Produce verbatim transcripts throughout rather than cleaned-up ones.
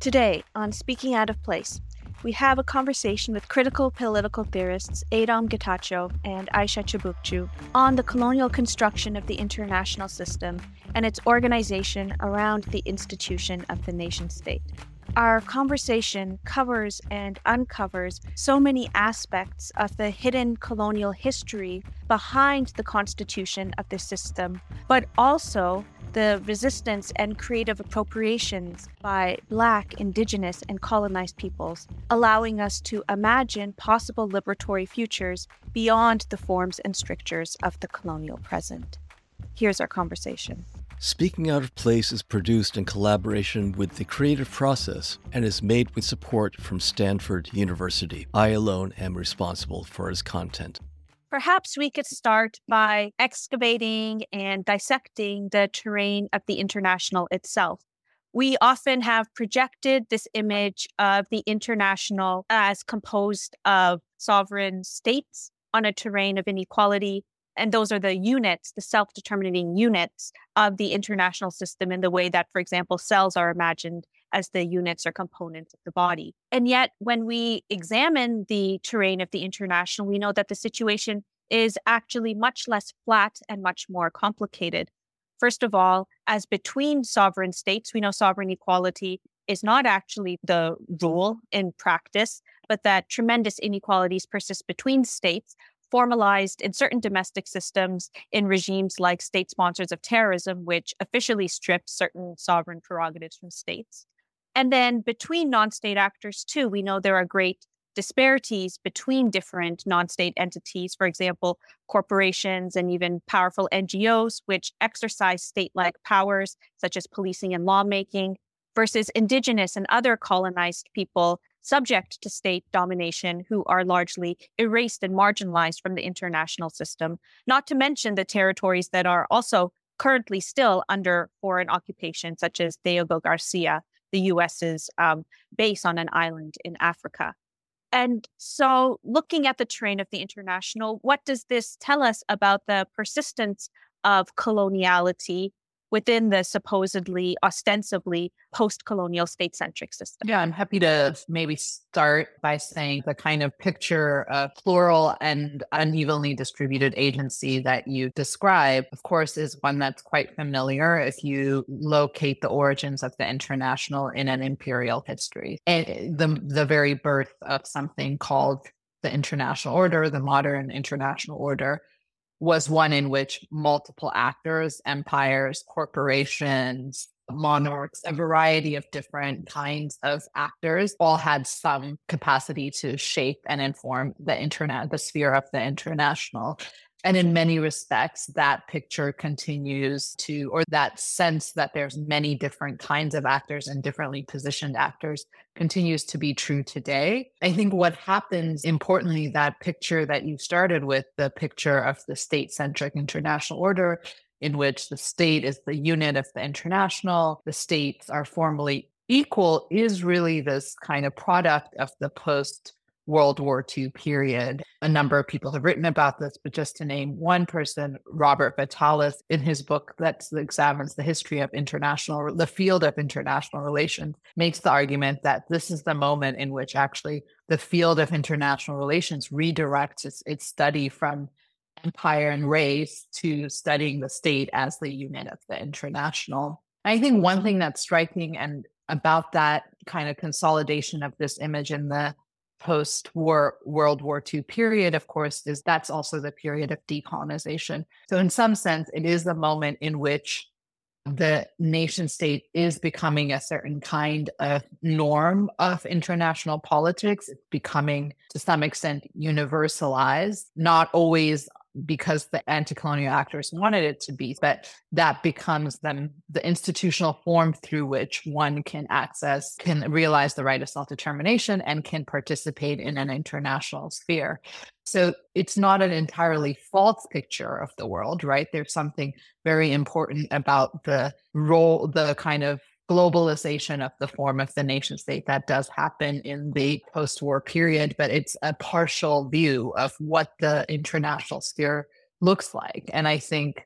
Today, on Speaking Out of Place, we have a conversation with critical political theorists Adam Getachew and Aisha Chibuukju on the colonial construction of the international system and its organization around the institution of the nation-state. Our conversation covers and uncovers so many aspects of the hidden colonial history behind the constitution of the system, but also the resistance and creative appropriations by Black, Indigenous, and colonized peoples, allowing us to imagine possible liberatory futures beyond the forms and strictures of the colonial present. Here's our conversation. Speaking Out of Place is produced in collaboration with The Creative Process and is made with support from Stanford University. I alone am responsible for its content. Perhaps we could start by excavating and dissecting the terrain of the international itself. We often have projected this image of the international as composed of sovereign states on a terrain of inequality. And those are the units, the self-determining units of the international system in the way that, for example, cells are imagined as the units or components of the body. And yet, when we examine the terrain of the international, we know that the situation is actually much less flat and much more complicated. First of all, as between sovereign states, we know sovereign equality is not actually the rule in practice, but that tremendous inequalities persist between states, formalized in certain domestic systems in regimes like state sponsors of terrorism, which officially strip certain sovereign prerogatives from states. And then between non-state actors, too, we know there are great disparities between different non-state entities, for example, corporations and even powerful N G Os, which exercise state-like powers, such as policing and lawmaking, versus indigenous and other colonized people subject to state domination who are largely erased and marginalized from the international system, not to mention the territories that are also currently still under foreign occupation, such as Diego Garcia, the U S's um, base on an island in Africa. And so looking at the terrain of the international, what does this tell us about the persistence of coloniality within the supposedly, ostensibly post-colonial state-centric system? Yeah, I'm happy to maybe start by saying the kind of picture of plural and unevenly distributed agency that you describe, of course, is one that's quite familiar if you locate the origins of the international in an imperial history. And the, the very birth of something called the international order, the modern international order, was one in which multiple actors, empires, corporations, monarchs, a variety of different kinds of actors all had some capacity to shape and inform the internet, the sphere of the international. And in many respects, that picture continues to, or that sense that there's many different kinds of actors and differently positioned actors continues to be true today. I think what happens, importantly, that picture that you started with, the picture of the state-centric international order, in which the state is the unit of the international, the states are formally equal, is really this kind of product of the post World War Two period. A number of people have written about this, but just to name one person, Robert Vitalis, in his book that examines the history of international, the field of international relations, makes the argument that this is the moment in which actually the field of international relations redirects its, its study from empire and race to studying the state as the unit of the international. I think one thing that's striking and about that kind of consolidation of this image in the post-war World War Two period, of course, is that's also the period of decolonization. So in some sense, it is the moment in which the nation state is becoming a certain kind of norm of international politics. It's becoming, to some extent, universalized, not always because the anti-colonial actors wanted it to be, but that becomes them the institutional form through which one can access, can realize the right of self-determination and can participate in an international sphere. So it's not an entirely false picture of the world, right? There's something very important about the role, the kind of globalization of the form of the nation state that does happen in the post-war period, but it's a partial view of what the international sphere looks like. And I think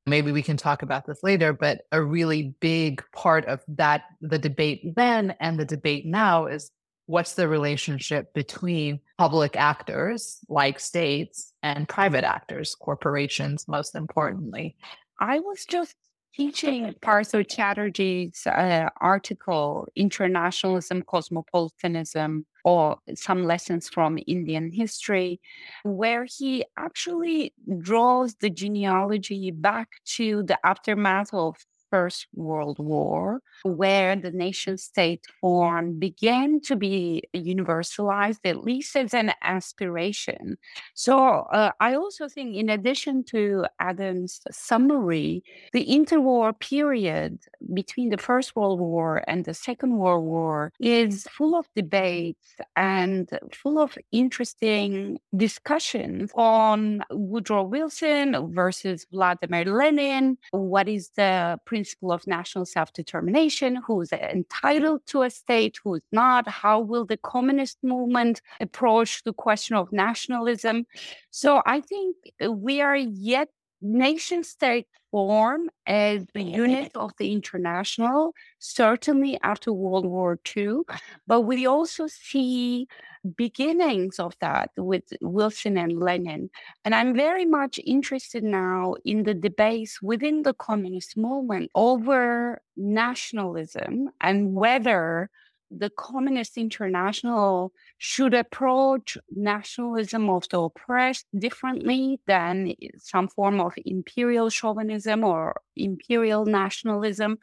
maybe we can talk about this later, but a really big part of that, the debate then and the debate now, is what's the relationship between public actors like states and private actors, corporations, most importantly. I was just teaching Partha Chatterjee's uh, article, Internationalism, Cosmopolitanism, or some lessons from Indian history, where he actually draws the genealogy back to the aftermath of First World War, where the nation state form began to be universalized, at least as an aspiration. So uh, I also think, in addition to Adam's summary, the interwar period between the First World War and the Second World War is full of debates and full of interesting discussions on Woodrow Wilson versus Vladimir Lenin. What is the principle of national self-determination? Who is entitled to a state? Who is not? How will the communist movement approach the question of nationalism? So I think we are yet nation state form as the unit of the international, certainly after World War Two, but we also see beginnings of that with Wilson and Lenin. And I'm very much interested now in the debates within the communist movement over nationalism and whether the Communist International should approach nationalism of the oppressed differently than some form of imperial chauvinism or imperial nationalism.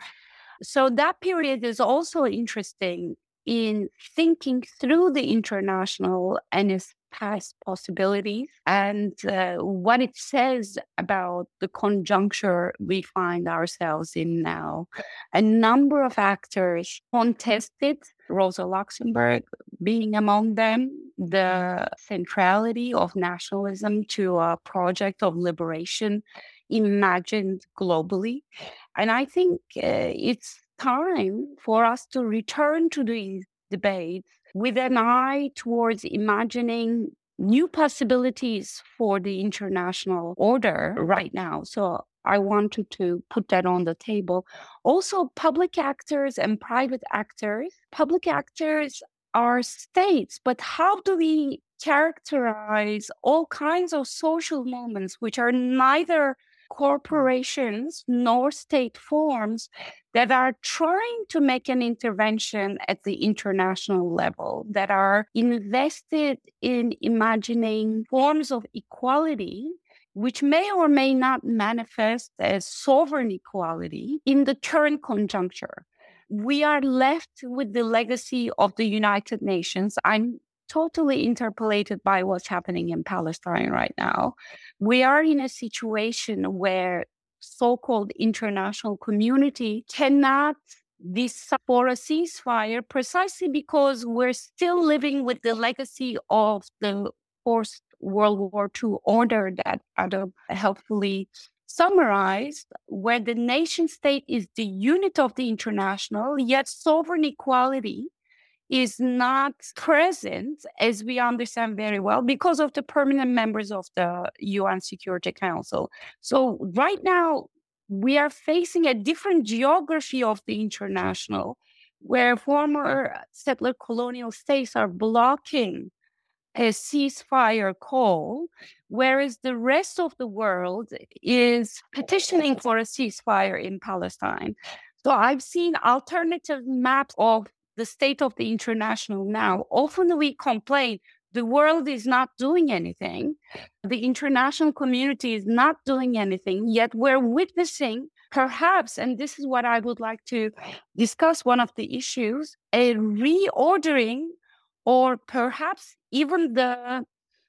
So that period is also interesting in thinking through the international and its past possibilities and uh, what it says about the conjuncture we find ourselves in now. A number of actors contested, Rosa Luxemburg being among them, the centrality of nationalism to a project of liberation imagined globally. And I think uh, it's time for us to return to these debates with an eye towards imagining new possibilities for the international order right now. So I wanted to put that on the table. Also, public actors and private actors. Public actors are states, but how do we characterize all kinds of social movements which are neither corporations nor state forms that are trying to make an intervention at the international level, that are invested in imagining forms of equality which may or may not manifest as sovereign equality in the current conjuncture. We are left with the legacy of the United Nations. I'm totally interpolated by what's happening in Palestine right now. We are in a situation where so-called international community cannot decide for a ceasefire precisely because we're still living with the legacy of the post World War Two order that Adam helpfully summarized, where the nation state is the unit of the international, yet sovereign equality is not present, as we understand very well, because of the permanent members of the U N Security Council. So right now, we are facing a different geography of the international, where former settler colonial states are blocking a ceasefire call, whereas the rest of the world is petitioning for a ceasefire in Palestine. So I've seen alternative maps of the state of the international now. Often we complain the world is not doing anything. The international community is not doing anything, yet we're witnessing perhaps, and this is what I would like to discuss, one of the issues, a reordering or perhaps even the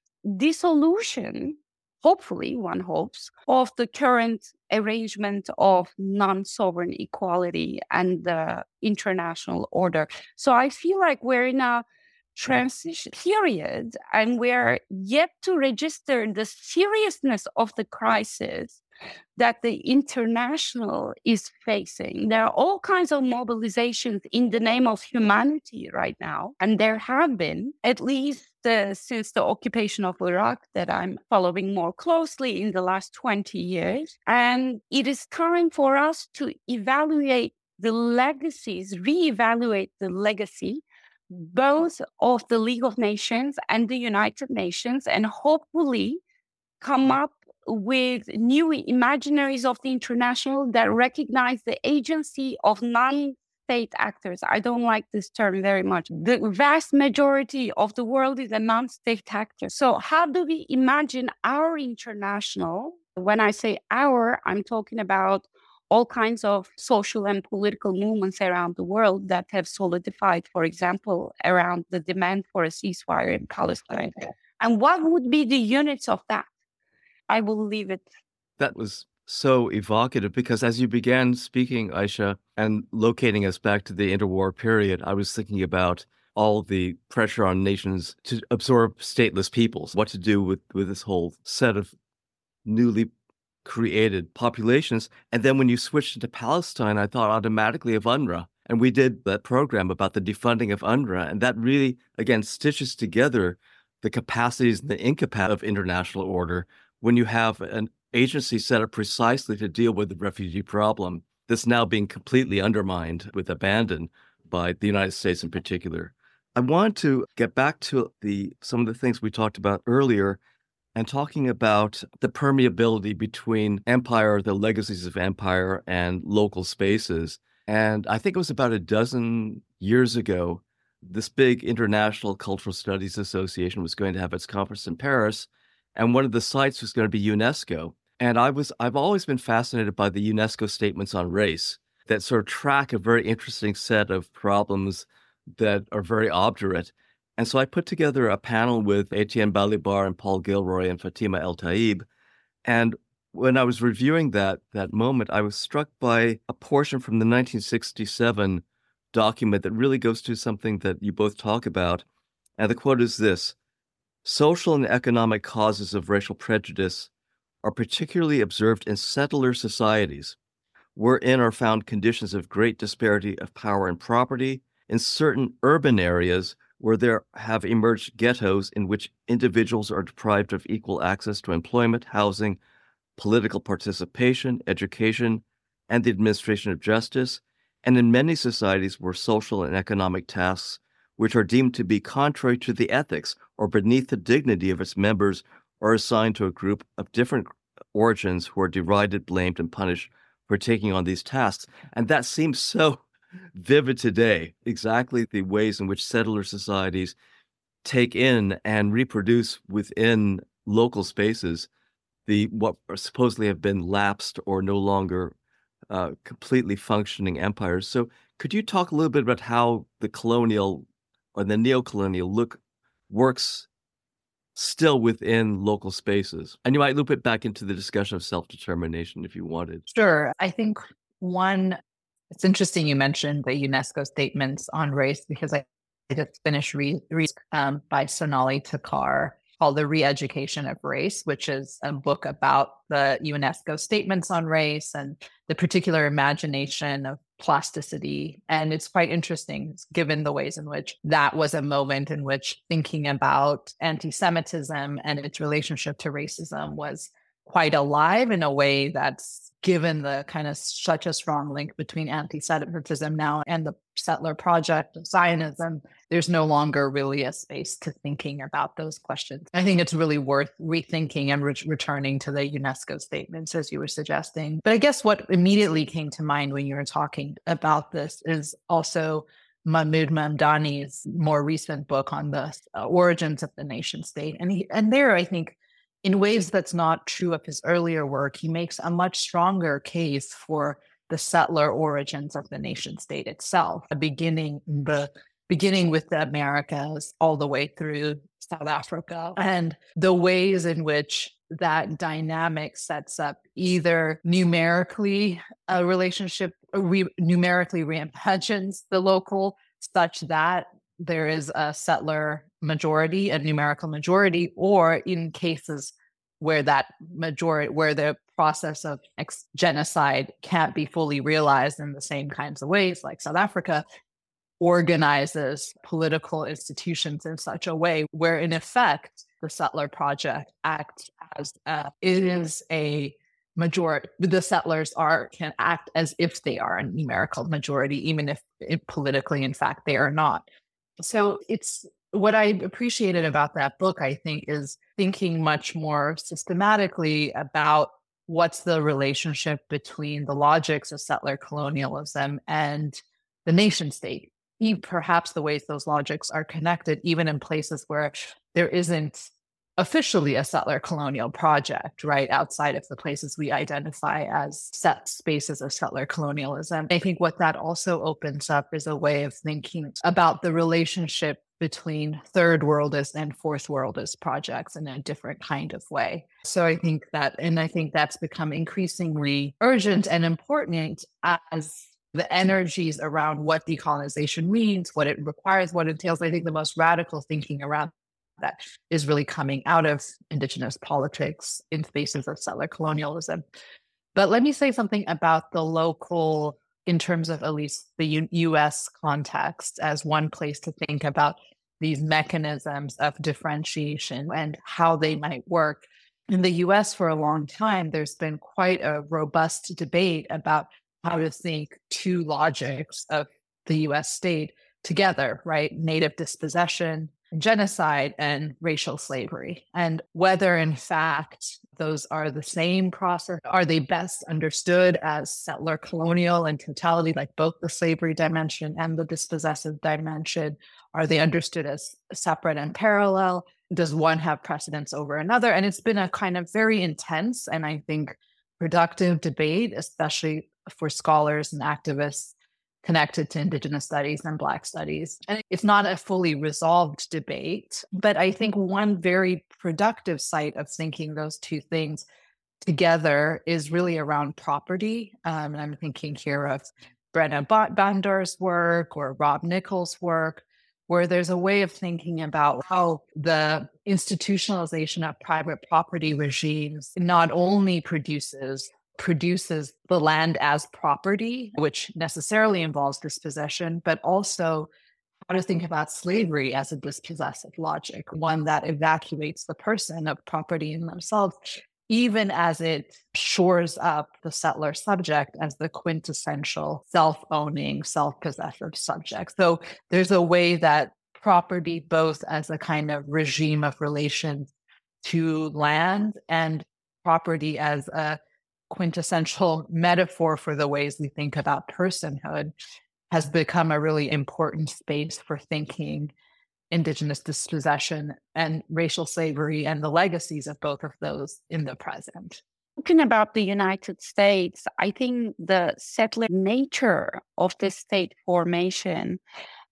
dissolution, hopefully one hopes, of the current arrangement of non-sovereign equality and the international order. So I feel like we're in a transition period and we're yet to register the seriousness of the crisis that the international is facing. There are all kinds of mobilizations in the name of humanity right now. And there have been, at least uh, since the occupation of Iraq, that I'm following more closely in the last twenty years. And it is time for us to evaluate the legacies, reevaluate the legacy, both of the League of Nations and the United Nations, and hopefully come up with new imaginaries of the international that recognize the agency of non-state actors. I don't like this term very much. The vast majority of the world is a non-state actor. So how do we imagine our international? When I say our, I'm talking about all kinds of social and political movements around the world that have solidified, for example, around the demand for a ceasefire in Palestine. And what would be the units of that? I will leave it. That was so evocative because as you began speaking, Aisha, and locating us back to the interwar period, I was thinking about all the pressure on nations to absorb stateless peoples, what to do with, with this whole set of newly created populations. And then when you switched into Palestine, I thought automatically of UNRWA. And we did that program about the defunding of UNRWA. And that really, again, stitches together the capacities and the incapacities of international order when you have an agency set up precisely to deal with the refugee problem that's now being completely undermined with abandon by the United States in particular. I want to get back to the some of the things we talked about earlier and talking about the permeability between empire, the legacies of empire, and local spaces. And I think it was about a dozen years ago, this big International Cultural Studies Association was going to have its conference in Paris. And one of the sites was going to be UNESCO. And I was, I've always been fascinated by the UNESCO statements on race that sort of track a very interesting set of problems that are very obdurate. And so I put together a panel with Etienne Balibar and Paul Gilroy and Fatima El Taib. And when I was reviewing that, that moment, I was struck by a portion from the nineteen sixty-seven document that really goes to something that you both talk about. And the quote is this: social and economic causes of racial prejudice are particularly observed in settler societies, wherein are found conditions of great disparity of power and property, in certain urban areas where there have emerged ghettos in which individuals are deprived of equal access to employment, housing, political participation, education, and the administration of justice, and in many societies where social and economic tasks which are deemed to be contrary to the ethics or beneath the dignity of its members are assigned to a group of different origins who are derided, blamed, and punished for taking on these tasks. And that seems so vivid today, exactly the ways in which settler societies take in and reproduce within local spaces the what are supposedly have been lapsed or no longer uh, completely functioning empires. So could you talk a little bit about how the colonial or the neo-colonial look works still within local spaces? And you might loop it back into the discussion of self-determination if you wanted. Sure. I think one, it's interesting you mentioned the UNESCO statements on race, because I just finished reading read, um, by Sonali Takar called The Re-Education of Race, which is a book about the UNESCO statements on race and the particular imagination of plasticity. And it's quite interesting, given the ways in which that was a moment in which thinking about anti-Semitism and its relationship to racism was quite alive in a way that's given the kind of such a strong link between anti-Semitism now and the settler project of Zionism. There's no longer really a space to thinking about those questions. I think it's really worth rethinking and re- returning to the UNESCO statements, as you were suggesting. But I guess what immediately came to mind when you were talking about this is also Mahmoud Mamdani's more recent book on the uh, origins of the nation state. And he, and there, I think, in ways that's not true of his earlier work, he makes a much stronger case for the settler origins of the nation state itself, beginning the beginning with the Americas all the way through South Africa, and the ways in which that dynamic sets up either numerically a relationship, re- numerically reimagines the local such that there is a settler majority, a numerical majority, or in cases where that majority, where the process of ex- genocide can't be fully realized in the same kinds of ways, like South Africa organizes political institutions in such a way where, in effect, the Settler Project acts as a, it is a majority. The settlers are can act as if they are a numerical majority, even if it, politically, in fact, they are not. So it's what I appreciated about that book, I think, is thinking much more systematically about what's the relationship between the logics of settler colonialism and the nation state. Perhaps the ways those logics are connected, even in places where there isn't officially a settler colonial project, right, outside of the places we identify as set spaces of settler colonialism. I think what that also opens up is a way of thinking about the relationship between third worldist and fourth worldist projects in a different kind of way. So I think that, and I think that's become increasingly urgent and important as the energies around what decolonization means, what it requires, what it entails. I think the most radical thinking around that is really coming out of Indigenous politics in spaces of settler colonialism. But let me say something about the local, in terms of at least the U- U.S. context, as one place to think about these mechanisms of differentiation and how they might work. In the U S, for a long time, there's been quite a robust debate about how to think two logics of the U S state together, right? Native dispossession, genocide, and racial slavery. And whether, in fact, those are the same process, are they best understood as settler colonial in totality, like both the slavery dimension and the dispossessive dimension? Are they understood as separate and parallel? Does one have precedence over another? And it's been a kind of very intense and I think productive debate, especially for scholars and activists connected to Indigenous studies and Black studies. And it's not a fully resolved debate, but I think one very productive site of thinking those two things together is really around property. Um, and I'm thinking here of Brenna Bandar's work or Rob Nichols' work, where there's a way of thinking about how the institutionalization of private property regimes not only produces produces the land as property, which necessarily involves dispossession, but also how to think about slavery as a dispossessive logic, one that evacuates the person of property in themselves, even as it shores up the settler subject as the quintessential self-owning, self-possessive subject. So there's a way that property, both as a kind of regime of relations to land and property as a quintessential metaphor for the ways we think about personhood, has become a really important space for thinking Indigenous dispossession and racial slavery and the legacies of both of those in the present. Talking about the United States, I think the settler nature of the state formation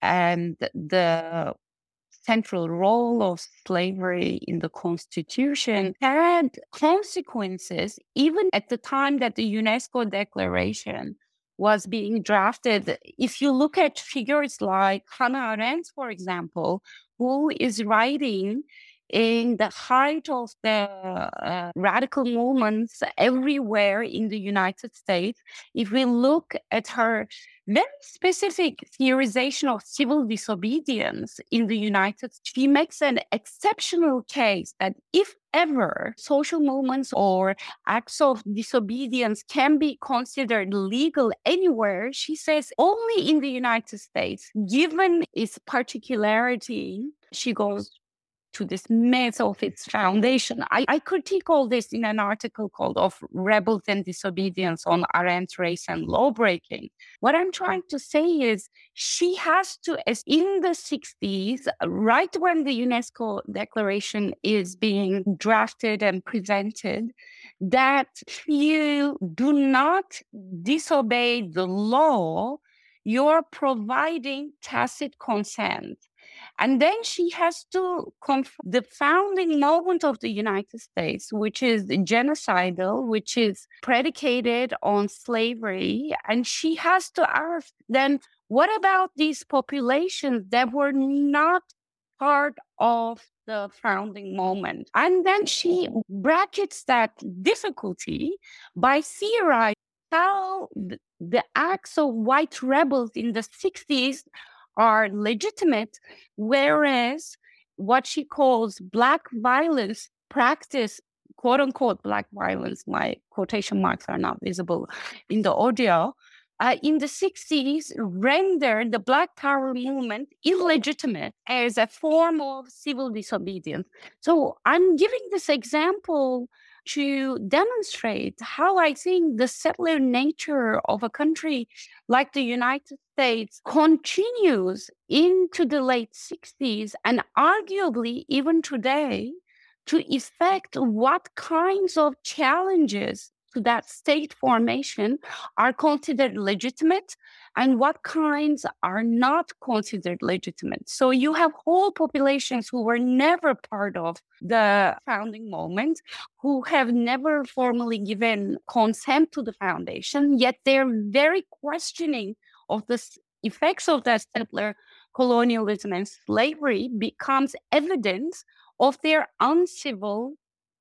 and the central role of slavery in the Constitution had consequences even at the time that the UNESCO Declaration was being drafted. If you look at figures like Hannah Arendt, for example, who is writing in the height of the uh, radical movements everywhere in the United States, if we look at her very specific theorization of civil disobedience in the United States, she makes an exceptional case that if ever social movements or acts of disobedience can be considered legal anywhere, she says only in the United States, given its particularity. She goes to this myth of its foundation. I, I critique all this in an article called Of Rebels and Disobedience on Arendt, Race and Lawbreaking. What I'm trying to say is she has to, as in the sixties, right when the UNESCO Declaration is being drafted and presented, that if you do not disobey the law, you're providing tacit consent. And then she has to confront the founding moment of the United States, which is genocidal, which is predicated on slavery. And she has to ask, then what about these populations that were not part of the founding moment. And then she brackets that difficulty by theorizing how th- the acts of white rebels in the sixties are legitimate, whereas what she calls Black violence practice, quote unquote, Black violence, my quotation marks are not visible in the audio, uh, in the sixties rendered the Black Power movement illegitimate as a form of civil disobedience. So I'm giving this example to demonstrate how I think the settler nature of a country like the United States continues into the late sixties and arguably even today to effect what kinds of challenges to that state formation are considered legitimate and what kinds are not considered legitimate. So you have whole populations who were never part of the founding moment, who have never formally given consent to the foundation, yet they're very questioning of the effects of that settler colonialism and slavery becomes evidence of their uncivil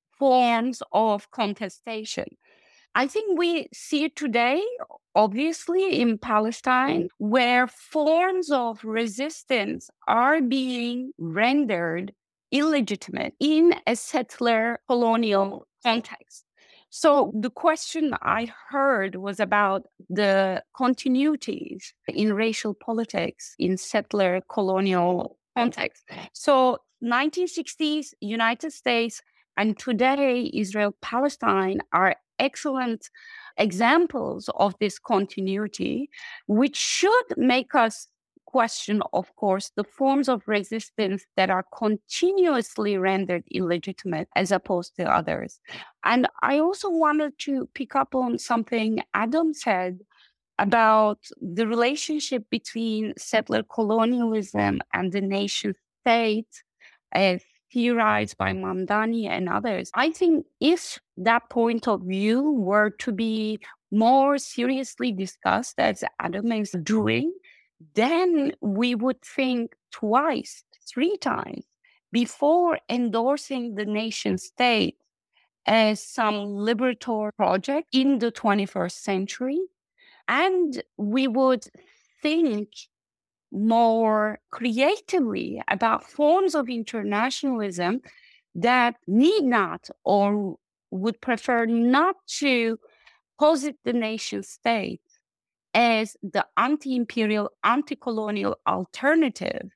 forms of contestation. I think we see it today, obviously, in Palestine, where forms of resistance are being rendered illegitimate in a settler colonial context. So the question I heard was about the continuities in racial politics in settler colonial context. So nineteen sixties, United States, and today Israel-Palestine are excellent examples of this continuity, which should make us question, of course, the forms of resistance that are continuously rendered illegitimate as opposed to others. And I also wanted to pick up on something Adam said about the relationship between settler colonialism and the nation state as theorized by Mamdani and others. I think if that point of view were to be more seriously discussed, as Adam is doing, then we would think twice, three times before endorsing the nation state as some liberatory project in the twenty-first century. And we would think more creatively about forms of internationalism that need not or would prefer not to posit the nation state as the anti-imperial, anti-colonial alternative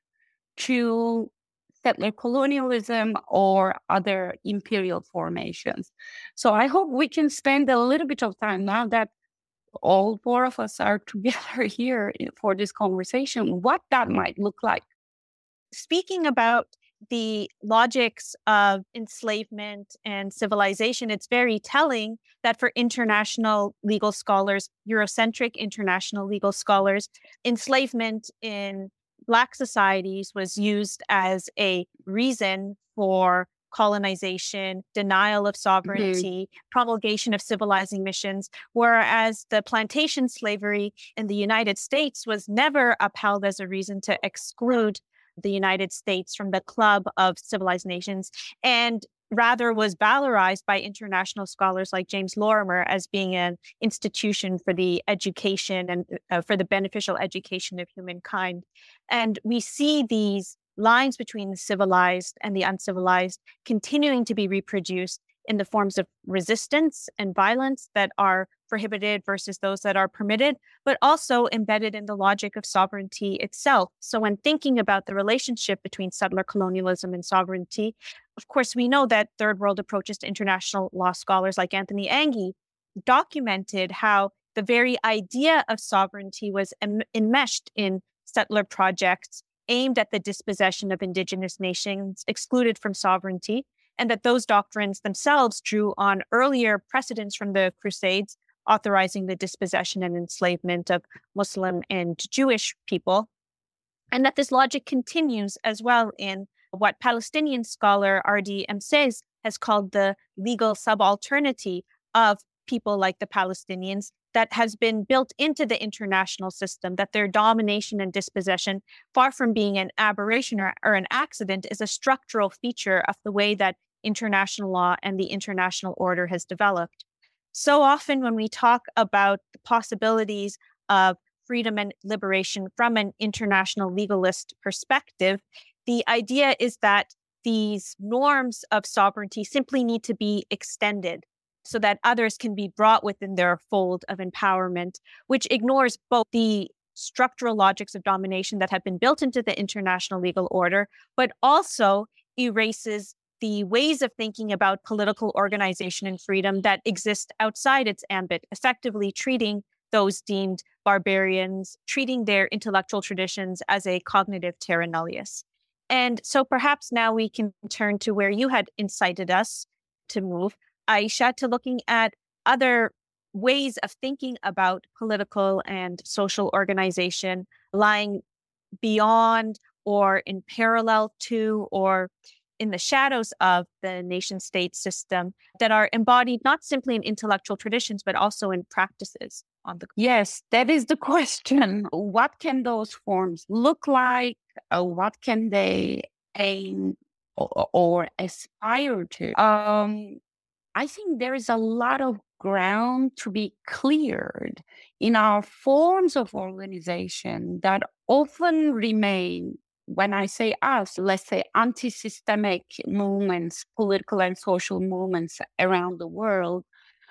to settler colonialism or other imperial formations. So I hope we can spend a little bit of time now that all four of us are together here for this conversation, what that might look like. Speaking about the logics of enslavement and civilization, it's very telling that for international legal scholars, Eurocentric international legal scholars, enslavement in Black societies was used as a reason for colonization, denial of sovereignty, mm-hmm. promulgation of civilizing missions, whereas the plantation slavery in the United States was never upheld as a reason to exclude the United States from the club of civilized nations, and rather was valorized by international scholars like James Lorimer as being an institution for the education and uh, for the beneficial education of humankind. And we see these lines between the civilized and the uncivilized continuing to be reproduced in the forms of resistance and violence that are prohibited versus those that are permitted, but also embedded in the logic of sovereignty itself. So when thinking about the relationship between settler colonialism and sovereignty, of course, we know that third world approaches to international law scholars like Anthony Anghie documented how the very idea of sovereignty was em- enmeshed in settler projects aimed at the dispossession of indigenous nations excluded from sovereignty, and that those doctrines themselves drew on earlier precedents from the Crusades authorizing the dispossession and enslavement of Muslim and Jewish people, and that this logic continues as well in what Palestinian scholar R D Msez has called the legal subalternity of people like the Palestinians that has been built into the international system, that their domination and dispossession, far from being an aberration or, or an accident, is a structural feature of the way that international law and the international order has developed. So often when we talk about the possibilities of freedom and liberation from an international legalist perspective, the idea is that these norms of sovereignty simply need to be extended so that others can be brought within their fold of empowerment, which ignores both the structural logics of domination that have been built into the international legal order, but also erases the ways of thinking about political organization and freedom that exist outside its ambit, effectively treating those deemed barbarians, treating their intellectual traditions as a cognitive terra nullius. And so perhaps now we can turn to where you had incited us to move, Aisha, to looking at other ways of thinking about political and social organization lying beyond or in parallel to or in the shadows of the nation state system that are embodied not simply in intellectual traditions, but also in practices on the. Yes, that is the question. What can those forms look like? Uh, what can they aim or, or aspire to? Um, I think there is a lot of ground to be cleared in our forms of organization that often remain, when I say us, let's say anti-systemic movements, political and social movements around the world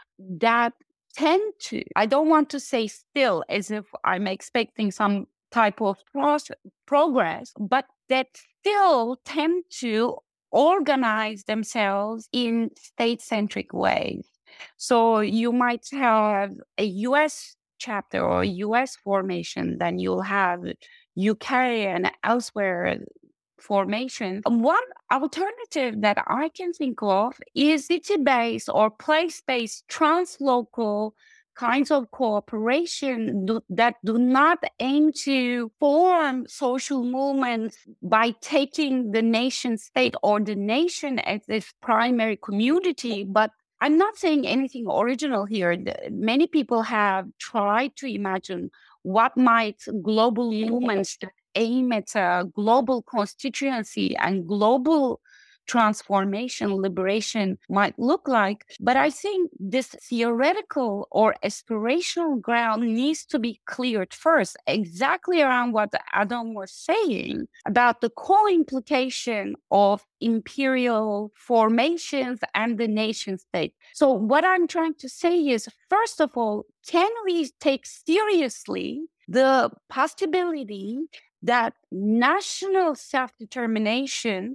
that tend to, I don't want to say still as if I'm expecting some type of process, progress, but that still tend to organize themselves in state-centric ways. So you might have a U S chapter or a U S formation, then you'll have U K and elsewhere formation. One alternative that I can think of is city-based or place-based translocal kinds of cooperation do, that do not aim to form social movements by taking the nation state or the nation as its primary community, but I'm not saying anything original here. Many people have tried to imagine what might global movements that aim at a global constituency and global transformation, liberation might look like. But I think this theoretical or aspirational ground needs to be cleared first, exactly around what Adam was saying about the co-implication of imperial formations and the nation state. So what I'm trying to say is, first of all, can we take seriously the possibility that national self-determination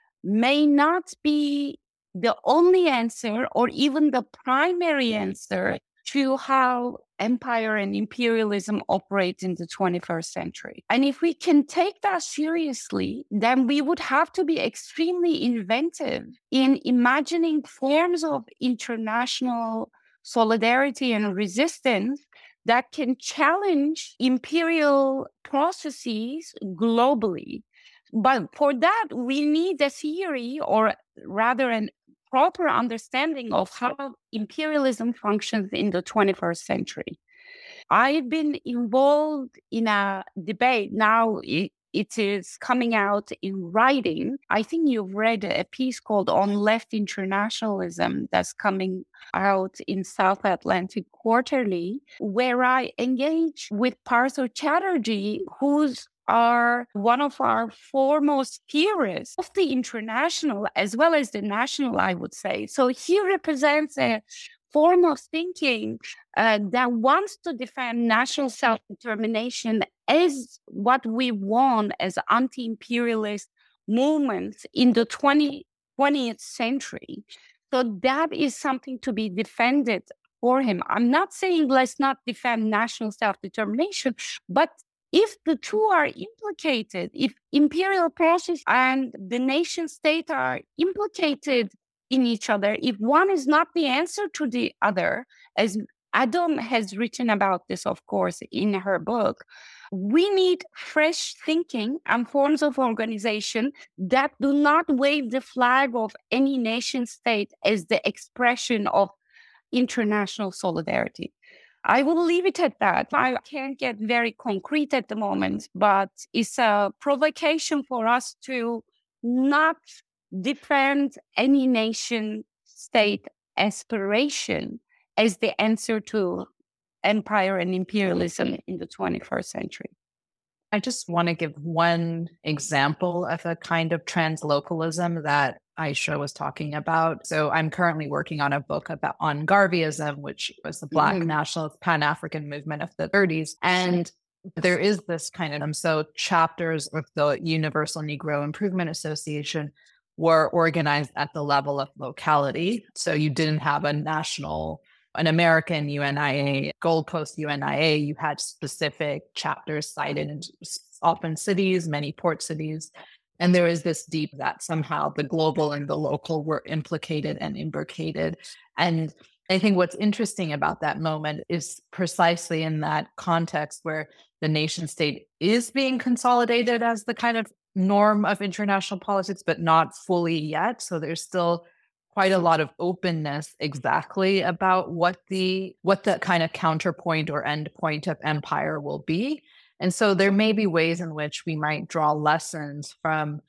may not be the only answer or even the primary answer to how empire and imperialism operate in the twenty-first century. And if we can take that seriously, then we would have to be extremely inventive in imagining forms of international solidarity and resistance that can challenge imperial processes globally. But for that, we need a theory, or rather a proper understanding of how imperialism functions in the twenty-first century. I've been involved in a debate. Now it, it is coming out in writing. I think you've read a piece called On Left Internationalism that's coming out in South Atlantic Quarterly, where I engage with Partho Chatterjee, who's are one of our foremost theorists of the international as well as the national, I would say. So he represents a form of thinking uh, that wants to defend national self-determination as what we want as anti-imperialist movements in the twentieth century. So that is something to be defended for him. I'm not saying let's not defend national self-determination, but if the two are implicated, if imperial process and the nation state are implicated in each other, if one is not the answer to the other, as Adam has written about this, of course, in her book, we need fresh thinking and forms of organization that do not wave the flag of any nation state as the expression of international solidarity. I will leave it at that. I can't get very concrete at the moment, but it's a provocation for us to not defend any nation state aspiration as the answer to empire and imperialism in the twenty-first century. I just want to give one example of a kind of translocalism that Aisha was talking about. So I'm currently working on a book about on Garveyism, which was the Black mm-hmm. nationalist Pan-African movement of the thirties. And there is this kind of, um, so chapters of the Universal Negro Improvement Association were organized at the level of locality. So you didn't have a national, an American U N I A, Gold Coast U N I A. You had specific chapters cited in often cities, many port cities. And there is this deep that somehow the global and the local were implicated and imbricated. And I think what's interesting about that moment is precisely in that context where the nation state is being consolidated as the kind of norm of international politics, but not fully yet. So there's still quite a lot of openness exactly about what the what the kind of counterpoint or endpoint of empire will be. And so there may be ways in which we might draw lessons from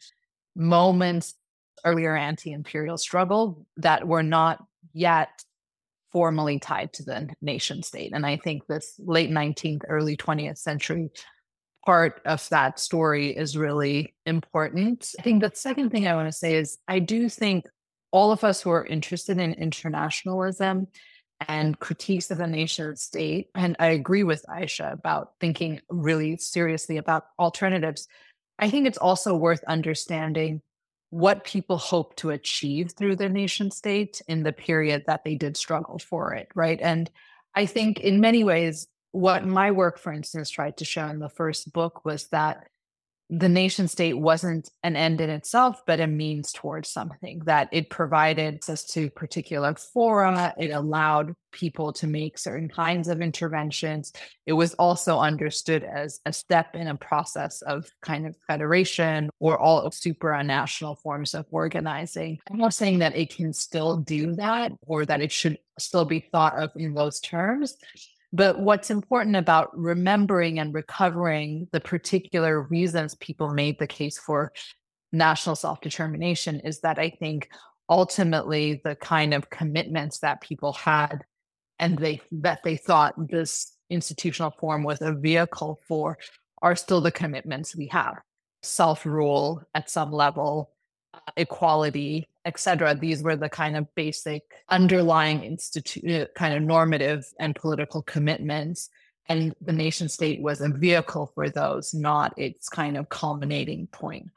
moments earlier anti-imperial struggle that were not yet formally tied to the nation state. And I think this late nineteenth, early twentieth century part of that story is really important. I think the second thing I want to say is I do think all of us who are interested in internationalism and critiques of the nation state, and I agree with Aisha about thinking really seriously about alternatives, I think it's also worth understanding what people hope to achieve through the nation state in the period that they did struggle for it, right? And I think in many ways, what my work, for instance, tried to show in the first book was that the nation state wasn't an end in itself, but a means towards something, that it provided access to particular fora. It allowed people to make certain kinds of interventions. It was also understood as a step in a process of kind of federation or all supranational forms of organizing. I'm not saying that it can still do that or that it should still be thought of in those terms. But what's important about remembering and recovering the particular reasons people made the case for national self-determination is that I think ultimately the kind of commitments that people had and they that they thought this institutional form was a vehicle for are still the commitments we have. Self-rule at some level, uh, equality, et cetera. These were the kind of basic underlying institute, kind of normative and political commitments. And the nation state was a vehicle for those, not its kind of culminating point.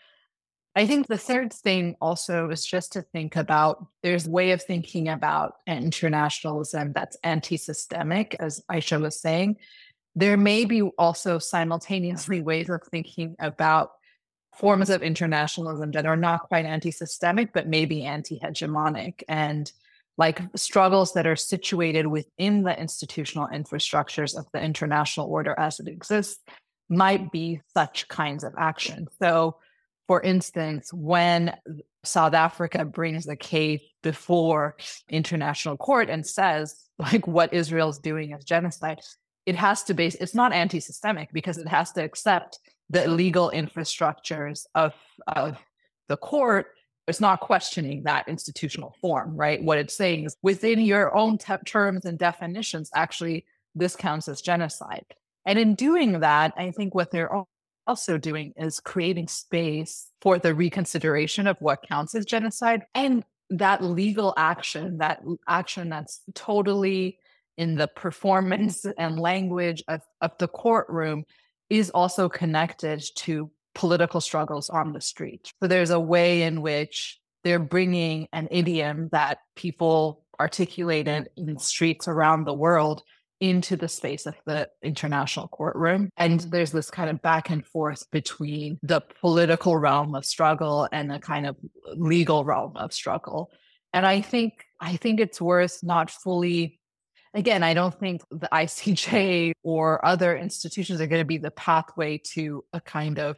I think the third thing also is just to think about, there's a way of thinking about internationalism that's anti-systemic, as Aisha was saying. There may be also simultaneously ways of thinking about forms of internationalism that are not quite anti-systemic, but maybe anti-hegemonic, and like struggles that are situated within the institutional infrastructures of the international order as it exists might be such kinds of action. So, for instance, when South Africa brings the case before international court and says, like, what Israel's doing is genocide, it has to base, it's not anti-systemic because it has to accept the legal infrastructures of, of the court. It's not questioning that institutional form, right? What it's saying is within your own te- terms and definitions, actually, this counts as genocide. And in doing that, I think what they're also doing is creating space for the reconsideration of what counts as genocide. And that legal action, that action that's totally in the performance and language of, of the courtroom, is also connected to political struggles on the street. So there's a way in which they're bringing an idiom that people articulated in streets around the world into the space of the international courtroom. And there's this kind of back and forth between the political realm of struggle and the kind of legal realm of struggle. And I think I think it's worth not fully Again, I don't think the I C J or other institutions are going to be the pathway to a kind of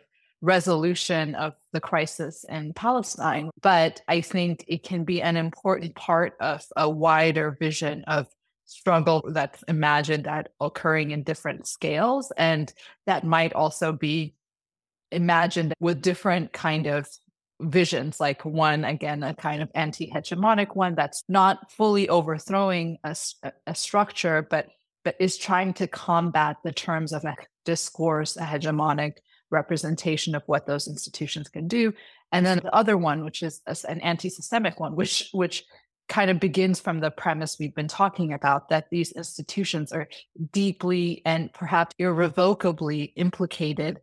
resolution of the crisis in Palestine. But I think it can be an important part of a wider vision of struggle that's imagined at occurring in different scales. And that might also be imagined with different kind of visions, like one, again, a kind of anti-hegemonic one that's not fully overthrowing a, a structure, but but is trying to combat the terms of a discourse, a hegemonic representation of what those institutions can do. And then the other one, which is an anti-systemic one, which which kind of begins from the premise we've been talking about, that these institutions are deeply and perhaps irrevocably implicated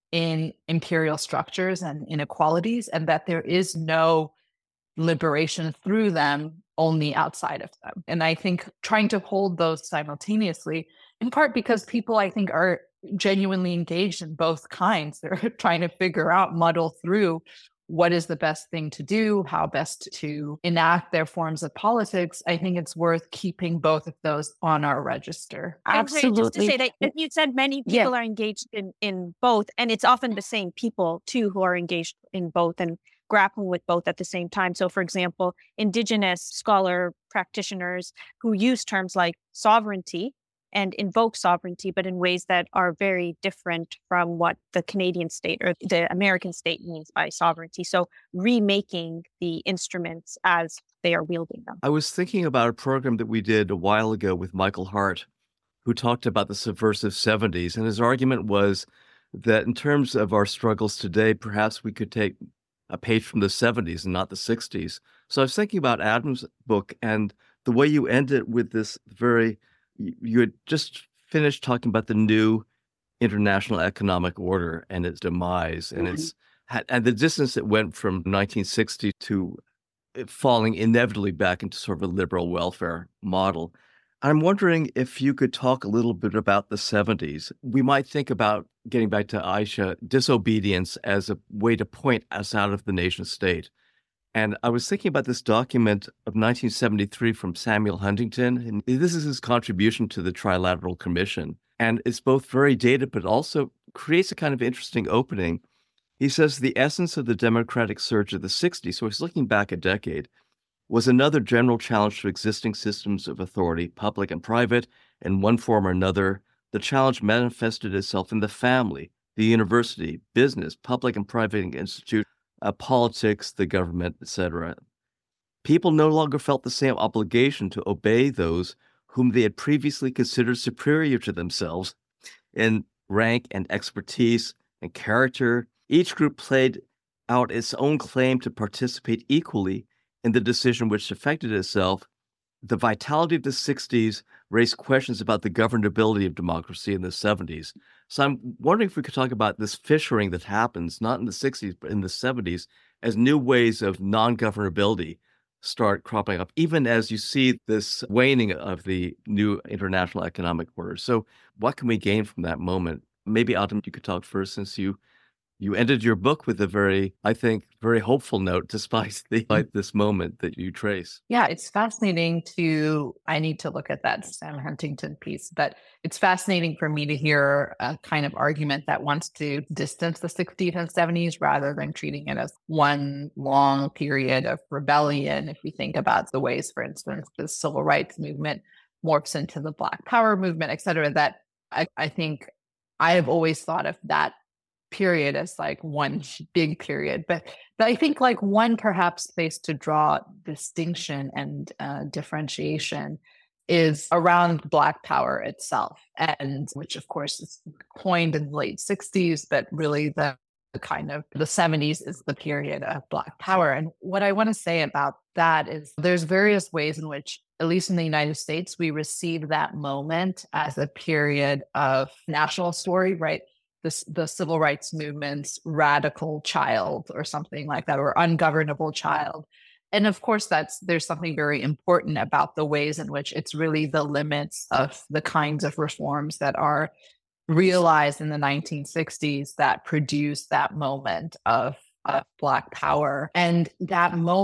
in imperial structures and inequalities, and that there is no liberation through them, only outside of them. And I think trying to hold those simultaneously, in part because people, I think, are genuinely engaged in both kinds. They're trying to figure out, muddle through what is the best thing to do, how best to enact their forms of politics. I think it's worth keeping both of those on our register. Absolutely. Just to say that, as you said, many people Yeah. are engaged in, in both, and it's often the same people too who are engaged in both and grappling with both at the same time. So, for example, indigenous scholar practitioners who use terms like sovereignty and invoke sovereignty, but in ways that are very different from what the Canadian state or the American state means by sovereignty. So remaking the instruments as they are wielding them. I was thinking about a program that we did a while ago with Michael Hart, who talked about the subversive seventies. And his argument was that in terms of our struggles today, perhaps we could take a page from the seventies and not the sixties. So I was thinking about Adam's book and the way you end it with this very, you had just finished talking about the new international economic order and its demise, and Mhm. its and the distance it went from nineteen sixty to it falling inevitably back into sort of a liberal welfare model. I'm wondering if you could talk a little bit about the seventies. We might think about, getting back to Aisha, disobedience as a way to point us out of the nation state. And I was thinking about this document of nineteen seventy-three from Samuel Huntington, and this is his contribution to the Trilateral Commission. And it's both very dated, but also creates a kind of interesting opening. He says the essence of the democratic surge of the sixties, so he's looking back a decade, was another general challenge to existing systems of authority, public and private, in one form or another. The challenge manifested itself in the family, the university, business, public and private institutions, uh, politics, the government, et cetera. People no longer felt the same obligation to obey those whom they had previously considered superior to themselves in rank and expertise and character. Each group played out its own claim to participate equally in the decision which affected itself. The vitality of the sixties raised questions about the governability of democracy in the seventies. So I'm wondering if we could talk about this fissuring that happens, not in the sixties, but in the seventies, as new ways of non-governability start cropping up, even as you see this waning of the new international economic order. So what can we gain from that moment? Maybe, Autumn, you could talk first, since you You ended your book with a very, I think, very hopeful note, despite the like this moment that you trace. Yeah, it's fascinating to, I need to look at that Sam Huntington piece, but it's fascinating for me to hear a kind of argument that wants to distance the sixties and seventies rather than treating it as one long period of rebellion. If we think about the ways, for instance, the civil rights movement morphs into the Black Power movement, et cetera, that I, I think I have always thought of that period as like one big period, but but I think like one perhaps place to draw distinction and uh, differentiation is around Black Power itself, and which of course is coined in the late sixties, but really the, the kind of the seventies is the period of Black Power. And what I want to say about that is there's various ways in which, at least in the United States, we receive that moment as a period of national story, right? The, the civil rights movement's radical child or something like that, or ungovernable child. And of course, that's there's something very important about the ways in which it's really the limits of the kinds of reforms that are realized in the nineteen sixties that produce that moment of, of Black Power. And that moment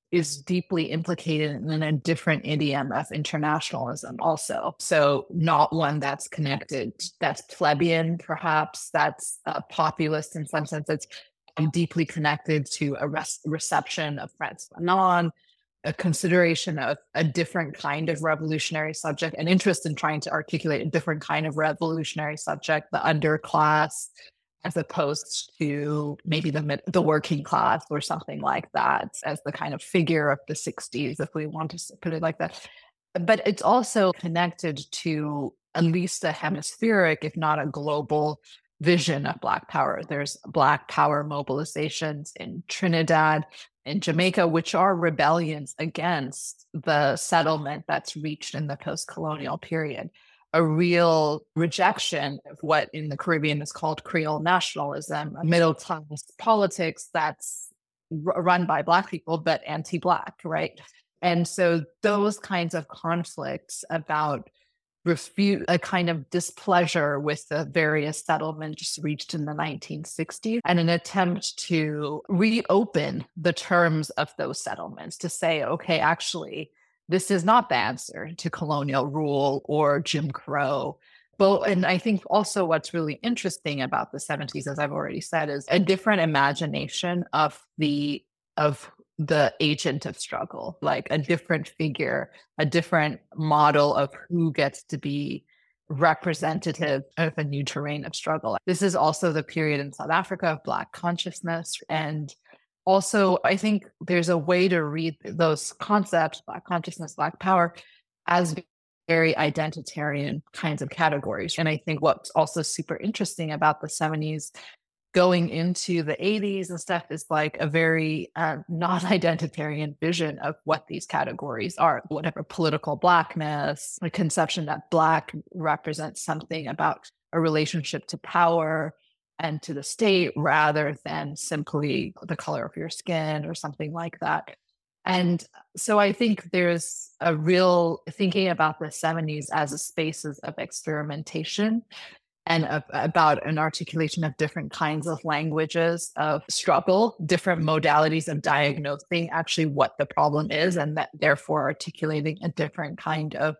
is deeply implicated in a different idiom of internationalism also. So not one that's connected, that's plebeian, perhaps, that's uh, populist in some sense. It's deeply connected to a res- reception of Frantz Fanon, a consideration of a different kind of revolutionary subject, an interest in trying to articulate a different kind of revolutionary subject, the underclass, as opposed to maybe the mid, the working class or something like that as the kind of figure of the sixties, if we want to put it like that. But it's also connected to at least a hemispheric, if not a global vision of Black power. There's Black power mobilizations in Trinidad, in Jamaica, which are rebellions against the settlement that's reached in the post-colonial period. A real rejection of what in the Caribbean is called Creole nationalism, a middle class politics that's r- run by Black people, but anti-Black, right? And so those kinds of conflicts about refute a kind of displeasure with the various settlements reached in the nineteen sixties and an attempt to reopen the terms of those settlements to say, okay, actually, this is not the answer to colonial rule or Jim Crow. But, and I think also what's really interesting about the seventies, as I've already said, is a different imagination of the of the agent of struggle, like a different figure, a different model of who gets to be representative of a new terrain of struggle. This is also the period in South Africa of Black consciousness. And also, I think there's a way to read those concepts, Black consciousness, Black power, as very identitarian kinds of categories. And I think what's also super interesting about the seventies going into the eighties and stuff is like a very uh, non-identitarian vision of what these categories are, whatever political Blackness, the conception that Black represents something about a relationship to power and to the state rather than simply the color of your skin or something like that. And so I think there's a real thinking about the seventies as a spaces of experimentation and of, about an articulation of different kinds of languages of struggle, different modalities of diagnosing actually what the problem is, and that therefore articulating a different kind of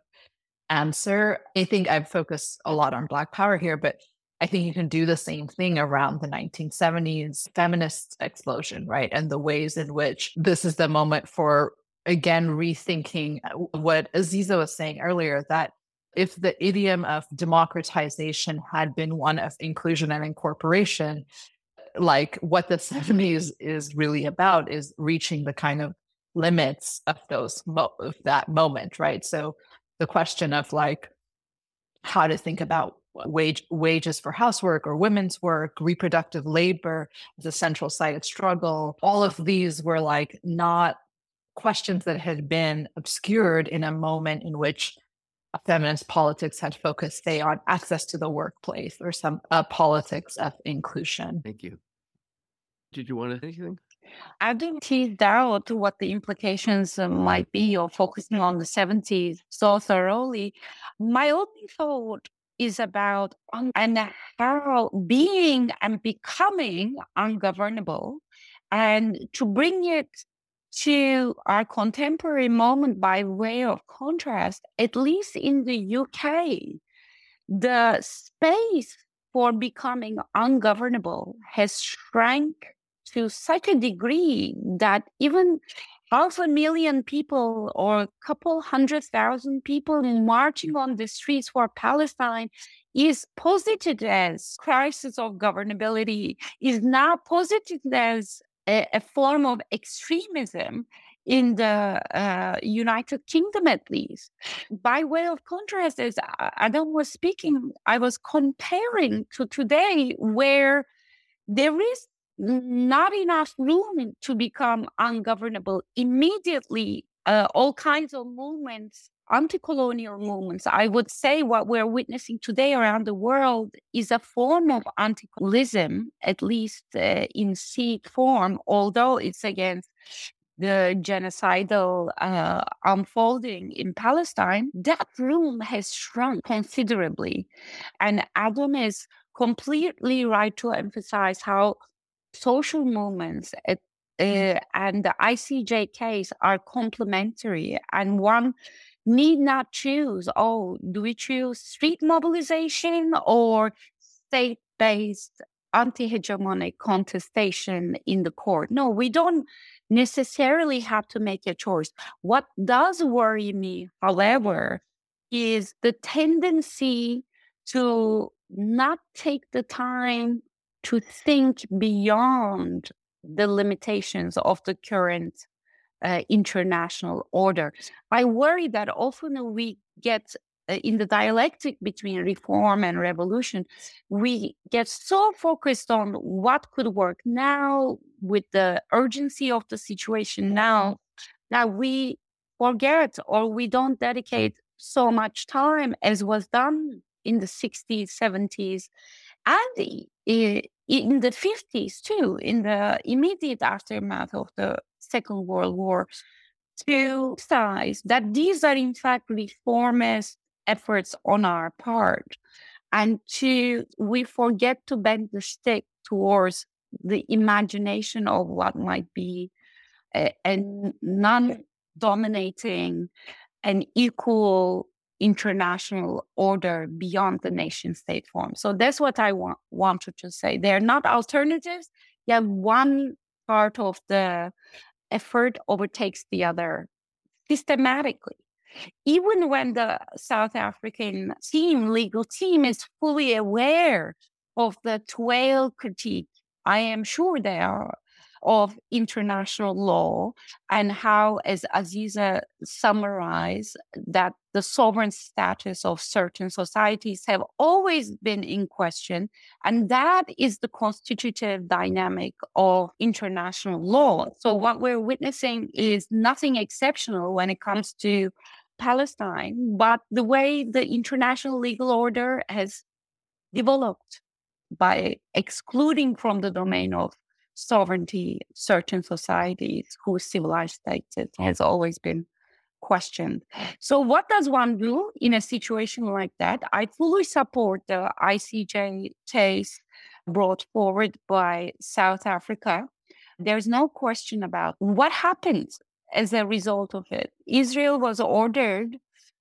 answer. I think I've focused a lot on Black power here, but I think you can do the same thing around the nineteen seventies feminist explosion, right? And the ways in which this is the moment for, again, rethinking what Aziza was saying earlier, that if the idiom of democratization had been one of inclusion and incorporation, like what the seventies is really about is reaching the kind of limits of those mo- of that moment, right? So the question of like how to think about wage wages for housework or women's work, reproductive labor as a central site of struggle, all of these were like not questions that had been obscured in a moment in which feminist politics had focused, say, on access to the workplace or some uh, politics of inclusion. Thank you. Did you want to say anything? I didn't tease out what the implications uh, might be of focusing on the seventies so thoroughly. My only thought is about un- and how being and becoming ungovernable, and to bring it to our contemporary moment by way of contrast, at least in the U K, the space for becoming ungovernable has shrank to such a degree that even half a million people or a couple hundred thousand people marching on the streets for Palestine is posited as crisis of governability, is now posited as a, a form of extremism in the uh, United Kingdom, at least. By way of contrast, as Adam was speaking, I was comparing to today, where there is not enough room to become ungovernable. Immediately, uh, all kinds of movements, anti-colonial movements, I would say what we're witnessing today around the world is a form of anti-colonialism, at least uh, in seed form, although it's against the genocidal uh, unfolding in Palestine. That room has shrunk considerably. And Adam is completely right to emphasize how social movements, uh, and the I C J case are complementary, and one need not choose, oh, do we choose street mobilization or state-based anti-hegemonic contestation in the court? No, we don't necessarily have to make a choice. What does worry me, however, is the tendency to not take the time to think beyond the limitations of the current uh, international order. I worry that often we get uh, in the dialectic between reform and revolution, we get so focused on what could work now with the urgency of the situation now that we forget or we don't dedicate so much time as was done in the sixties, seventies, and in the fifties too, in the immediate aftermath of the Second World War, to emphasize that these are in fact reformist efforts on our part, and to we forget to bend the stick towards the imagination of what might be a, a non-dominating and equal international order beyond the nation state form. So that's what I want wanted to say. They're not alternatives, yet one part of the effort overtakes the other systematically. Even when the South African team, legal team, is fully aware of the twelve critique, I am sure they are, of international law and how, as Aziza summarized, that the sovereign status of certain societies have always been in question. And that is the constitutive dynamic of international law. So what we're witnessing is nothing exceptional when it comes to Palestine, but the way the international legal order has developed by excluding from the domain of sovereignty certain societies whose civilized states has always been questioned. So what does one do in a situation like that? I fully support the I C J case brought forward by South Africa. There's no question about what happens as a result of it. Israel was ordered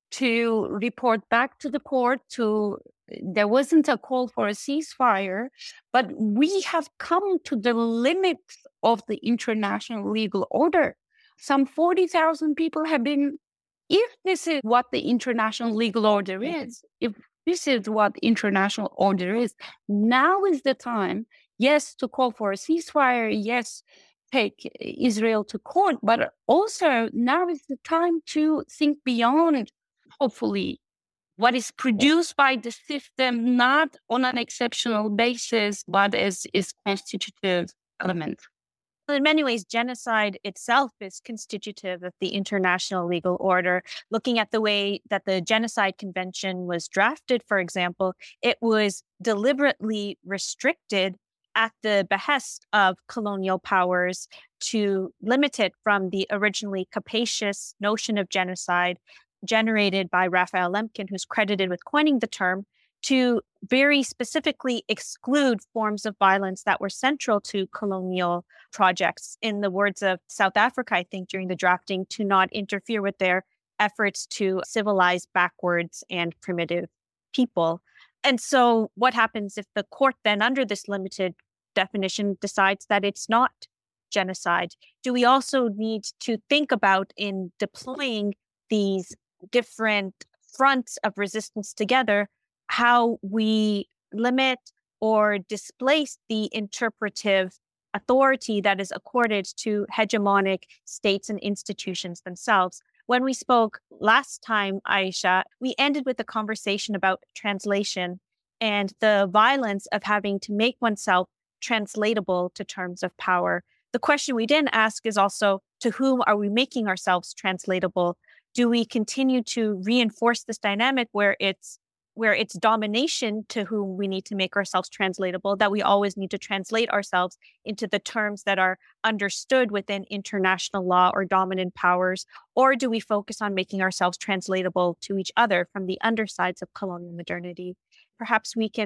to report back to the court to there wasn't a call for a ceasefire, but we have come to the limits of the international legal order. Some forty thousand people have been, if this is what the international legal order is, if this is what international order is, now is the time, yes, to call for a ceasefire, yes, take Israel to court, but also now is the time to think beyond, hopefully, what is produced by the system, not on an exceptional basis, but as is constitutive element. In many ways, genocide itself is constitutive of the international legal order. Looking at the way that the Genocide Convention was drafted, for example, it was deliberately restricted at the behest of colonial powers to limit it from the originally capacious notion of genocide generated by Raphael Lemkin, who's credited with coining the term, to very specifically exclude forms of violence that were central to colonial projects. In the words of South Africa, I think, during the drafting, to not interfere with their efforts to civilize backwards and primitive people. And so what happens if the court then, under this limited definition, decides that it's not genocide? Do we also need to think about, in deploying these different fronts of resistance together, how we limit or displace the interpretive authority that is accorded to hegemonic states and institutions themselves? When we spoke last time, Aisha, we ended with a conversation about translation and the violence of having to make oneself translatable to terms of power. The question we didn't ask is also, to whom are we making ourselves translatable? Do we continue to reinforce this dynamic where it's where it's domination to whom we need to make ourselves translatable, that we always need to translate ourselves into the terms that are understood within international law or dominant powers? Or do we focus on making ourselves translatable to each other from the undersides of colonial modernity? Perhaps we can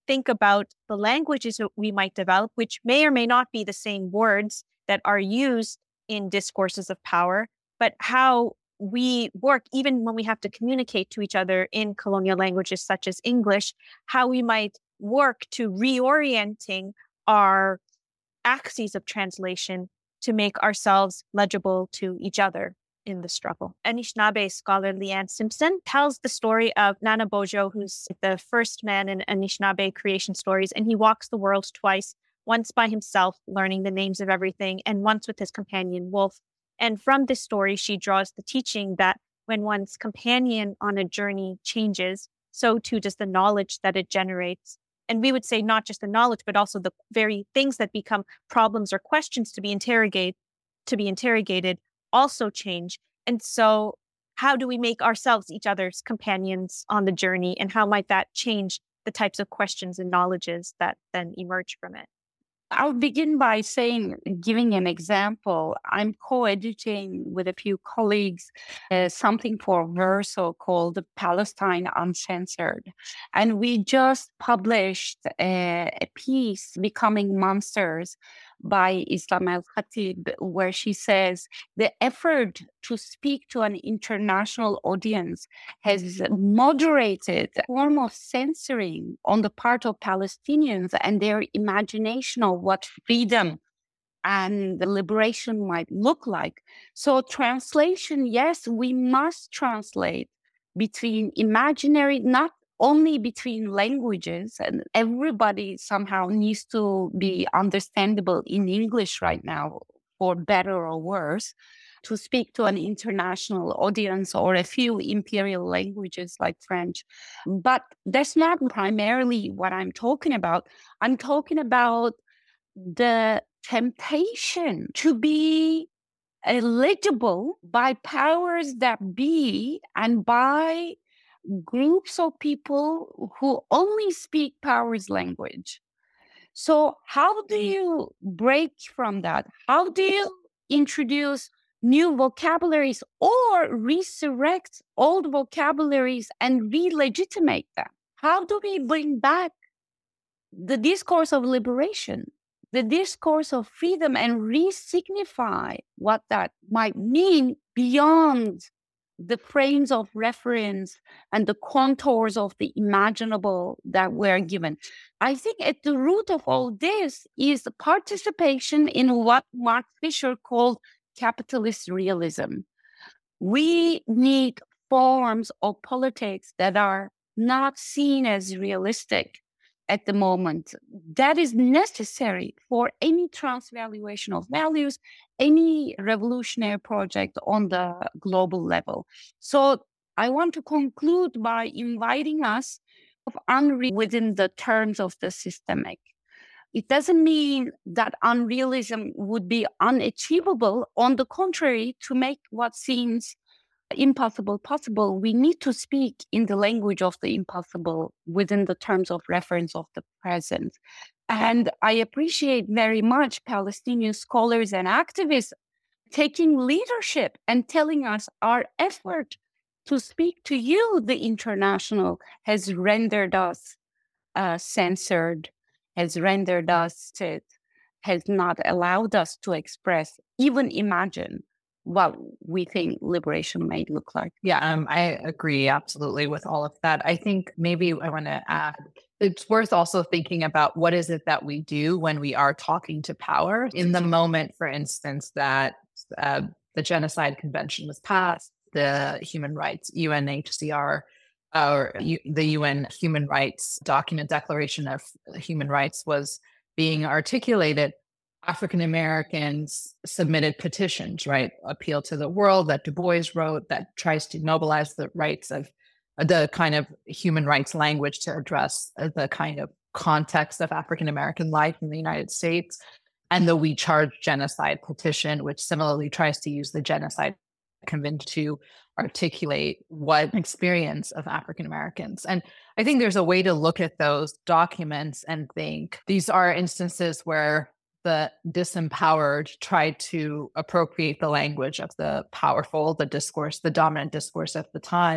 think about the languages that we might develop, which may or may not be the same words that are used in discourses of power, but how we work, even when we have to communicate to each other in colonial languages such as English, how we might work to reorienting our axes of translation to make ourselves legible to each other in the struggle. Anishinaabe scholar Leanne Simpson tells the story of Nana Bojo, who's the first man in Anishinaabe creation stories, and he walks the world twice, once by himself, learning the names of everything, and once with his companion Wolf. And from this story, she draws the teaching that when one's companion on a journey changes, so too does the knowledge that it generates. And we would say not just the knowledge, but also the very things that become problems or questions to be interrogate, to be interrogated also change. And so how do we make ourselves each other's companions on the journey? And how might that change the types of questions and knowledges that then emerge from it? I'll begin by saying, giving an example. I'm co-editing with a few colleagues uh, something for Verso called Palestine Uncensored. And we just published a, a piece, Becoming Monsters, by Islam El-Khatib, where she says the effort to speak to an international audience has moderated a form of censoring on the part of Palestinians and their imagination of what freedom and the liberation might look like. So translation, yes, we must translate between imaginary, not only between languages, and everybody somehow needs to be understandable in English right now, for better or worse, to speak to an international audience or a few imperial languages like French. But that's not primarily what I'm talking about. I'm talking about the temptation to be eligible by powers that be and by groups of people who only speak powers language. So how do you break from that? How do you introduce new vocabularies or resurrect old vocabularies and re-legitimate them? How do we bring back the discourse of liberation, the discourse of freedom, and re-signify what that might mean beyond the frames of reference and the contours of the imaginable that we're given? I think at the root of all this is the participation in what Mark Fisher called capitalist realism. We need forms of politics that are not seen as realistic at the moment. That is necessary for any transvaluation of values, any revolutionary project on the global level. So I want to conclude by inviting us of unreal within the terms of the systemic. It doesn't mean that unrealism would be unachievable. On the contrary, to make what seems impossible possible, we need to speak in the language of the impossible within the terms of reference of the present. And I appreciate very much Palestinian scholars and activists taking leadership and telling us our effort to speak to you, the international, has rendered us uh, censored, has rendered us, has not allowed us to express, even imagine what we think liberation may look like. Yeah, um, I agree absolutely with all of that. I think maybe I want to add, it's worth also thinking about what is it that we do when we are talking to power. In the moment, for instance, that uh, the Genocide Convention was passed, the Human Rights, U N H C R, or U, the U N Human Rights Document, Declaration of Human Rights was being articulated. African Americans submitted petitions, right? Appeal to the World that Du Bois wrote that tries to mobilize the rights of the kind of human rights language to address the kind of context of African American life in the United States. And the We Charge Genocide petition, which similarly tries to use the Genocide Convention to articulate what experience of African Americans. And I think there's a way to look at those documents and think these are instances where the disempowered try to appropriate the language of the powerful, the discourse, the dominant discourse at the time,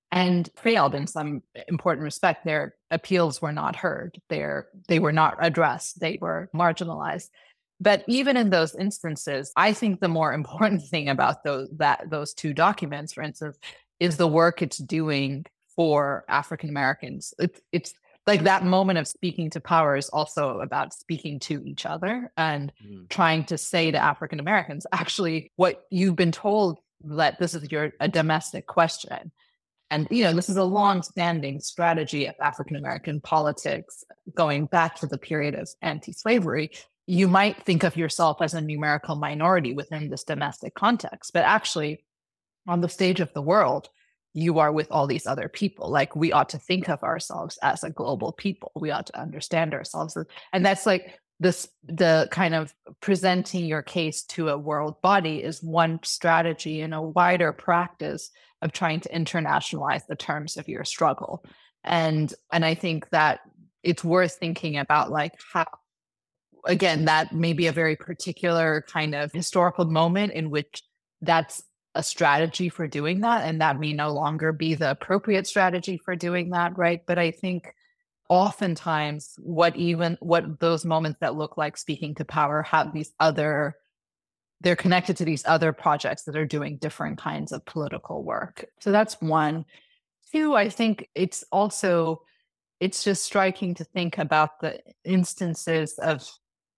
and failed in some important respect. Their appeals were not heard. Their, they were not addressed. They were marginalized. But even in those instances, I think the more important thing about those that those two documents, for instance, is the work it's doing for African Americans. It's it's like that moment of speaking to power is also about speaking to each other and mm. trying to say to African Americans, actually, what you've been told that this is your a domestic question. And, you know, this is a long-standing strategy of African American politics going back to the period of anti-slavery. You might think of yourself as a numerical minority within this domestic context, but actually on the stage of the world, you are with all these other people. Like, we ought to think of ourselves as a global people. We ought to understand ourselves. And that's like this, the kind of presenting your case to a world body is one strategy in a wider practice of trying to internationalize the terms of your struggle. And, and I think that it's worth thinking about, like, how, again, that may be a very particular kind of historical moment in which that's a strategy for doing that. And that may no longer be the appropriate strategy for doing that, right? But I think oftentimes what even, what those moments that look like speaking to power have these other, they're connected to these other projects that are doing different kinds of political work. So that's one. Two, I think it's also, it's just striking to think about the instances of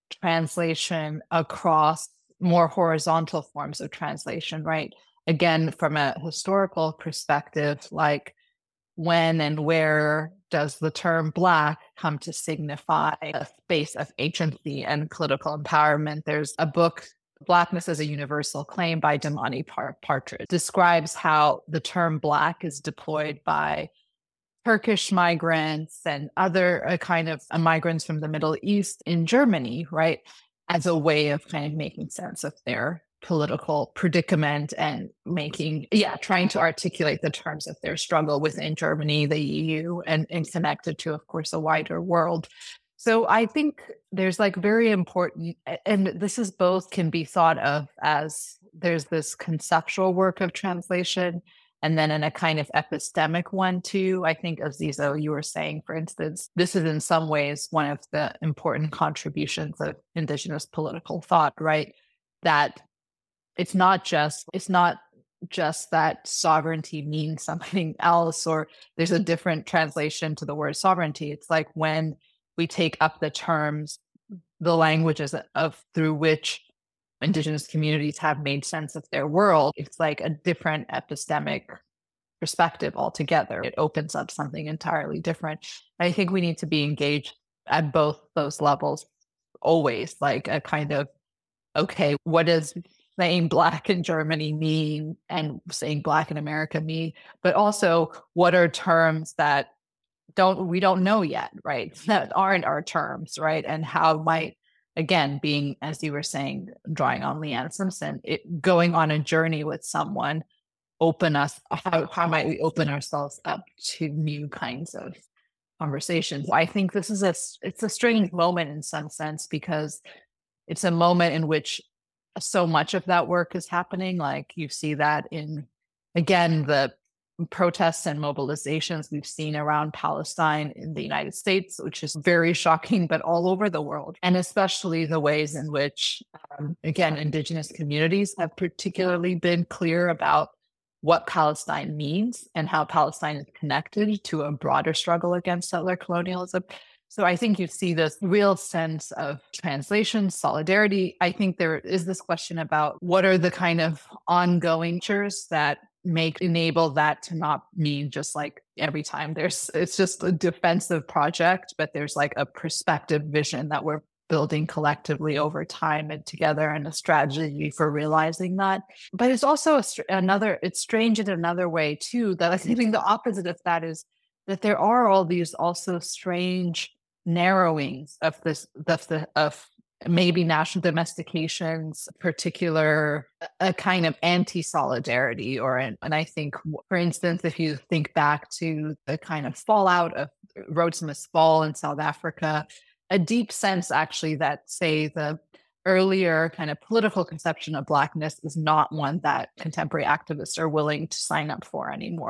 translation across more horizontal forms of translation, right? Again, from a historical perspective, like when and where does the term Black come to signify a space of agency and political empowerment? There's a book, Blackness as a Universal Claim by Damani Partridge, describes how the term Black is deployed by Turkish migrants and other uh, kind of uh, migrants from the Middle East in Germany, right, as a way of kind of making sense of their political predicament and making, yeah, trying to articulate the terms of their struggle within Germany, the E U, and, and connected to, of course, a wider world. So I think there's like very important, and this is both can be thought of as there's this conceptual work of translation, and then in a kind of epistemic one too. I think, Aziza, you were saying, for instance, this is in some ways one of the important contributions of Indigenous political thought, right? That it's not just, it's not just that sovereignty means something else, or there's a different translation to the word sovereignty. It's like when we take up the terms, the languages of through which Indigenous communities have made sense of their world, it's like a different epistemic perspective altogether. It opens up something entirely different. I think we need to be engaged at both those levels always, like a kind of, okay, what does saying Black in Germany mean and saying Black in America mean? But also, what are terms that don't we don't know yet, right? That aren't our terms, right? And how might, again, being, as you were saying, drawing on Leanne Simpson, it, going on a journey with someone, open us, how, how might we open ourselves up to new kinds of conversations? I think this is a, it's a strange moment in some sense, because it's a moment in which so much of that work is happening. Like you see that in, again, the protests and mobilizations we've seen around Palestine in the United States, which is very shocking, but all over the world. And especially the ways in which, um, again, Indigenous communities have particularly been clear about what Palestine means and how Palestine is connected to a broader struggle against settler colonialism. So I think you see this real sense of translation, solidarity. I think there is this question about what are the kind of ongoing features that make enable that to not mean just like every time there's, it's just a defensive project, but there's like a perspective vision that we're building collectively over time and together, and a strategy for realizing that. But it's also a, another, it's strange in another way too, that I think the opposite of that is that there are all these also strange narrowings of this, of the, of maybe national domestication's particular, a kind of anti-solidarity, or, an, and I think, for instance, if you think back to the kind of fallout of Rhodesmith's fall in South Africa, a deep sense actually that, say, the earlier kind of political conception of Blackness is not one that contemporary activists are willing to sign up for anymore.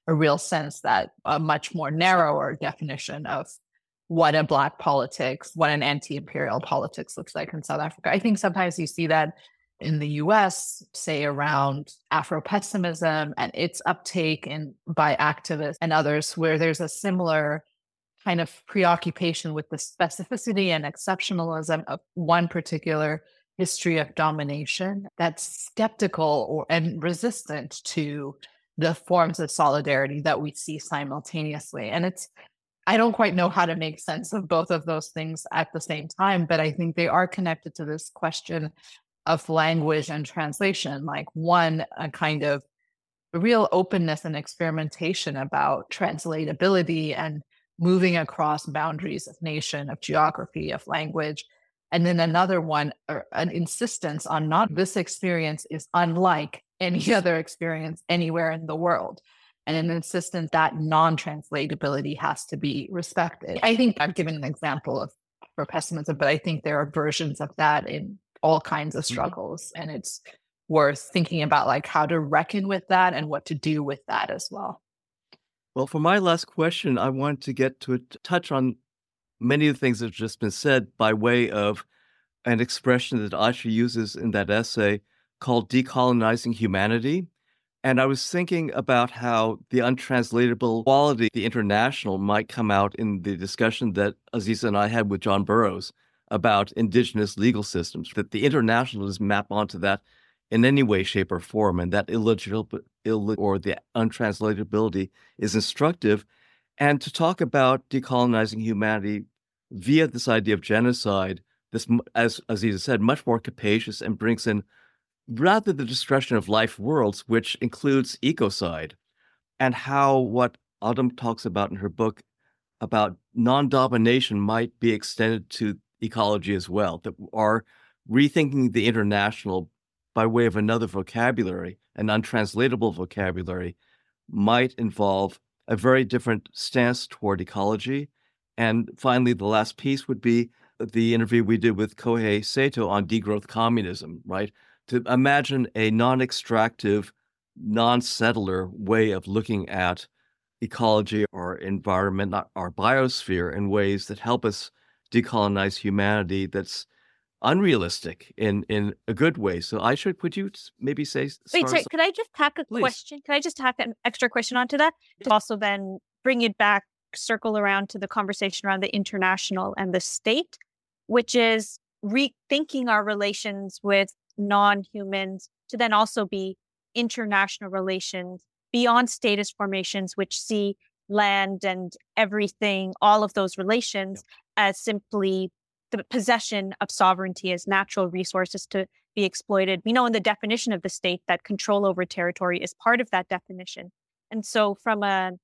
a real sense that a much more narrower definition of what a Black politics, what an anti-imperial politics looks like in South Africa. I think sometimes you see that in the U S, say around Afro-pessimism and its uptake in by activists and others, where there's a similar kind of preoccupation with the specificity and exceptionalism of one particular history of domination that's skeptical or and resistant to the forms of solidarity that we see simultaneously. And it's, I don't quite know how to make sense of both of those things at the same time, but I think they are connected to this question of language and translation. Like one, a kind of real openness and experimentation about translatability and moving across boundaries of nation, of geography, of language. And then another one, an insistence on not this experience is unlike any other experience anywhere in the world. And an insistence that non-translatability has to be respected. I think I've given an example of for pessimism, but I think there are versions of that in all kinds of struggles. Mm-hmm. And it's worth thinking about like how to reckon with that and what to do with that as well. Well, for my last question, I want to get to it, touch on many of the things that have just been said by way of an expression that Aisha uses in that essay called decolonizing humanity. And I was thinking about how the untranslatable quality, the international, might come out in the discussion that Aziza and I had with John Burroughs about indigenous legal systems, that the international does map onto that in any way, shape, or form, and that illegibility Ill- or the untranslatability is instructive. And to talk about decolonizing humanity via this idea of genocide, this, as Aziza said, much more capacious and brings in rather the destruction of life worlds, which includes ecocide, and how what Autumn talks about in her book about non-domination might be extended to ecology as well, that are rethinking the international by way of another vocabulary, an untranslatable vocabulary, might involve a very different stance toward ecology. And finally, the last piece would be the interview we did with Kohei Sato on degrowth communism, right? To imagine a non-extractive, non-settler way of looking at ecology or environment, not our biosphere, in ways that help us decolonize humanity that's unrealistic in, in a good way. So Aisha, could you maybe say... Wait, sorry, could I just tack a Please. question? Can I just tack an extra question onto that? To also then bring it back, circle around to the conversation around the international and the state, which is rethinking our relations with non-humans to then also be international relations beyond status formations, which see land and everything, all of those relations as simply the possession of sovereignty as natural resources to be exploited. We know in the definition of the state that control over territory is part of that definition. And so from an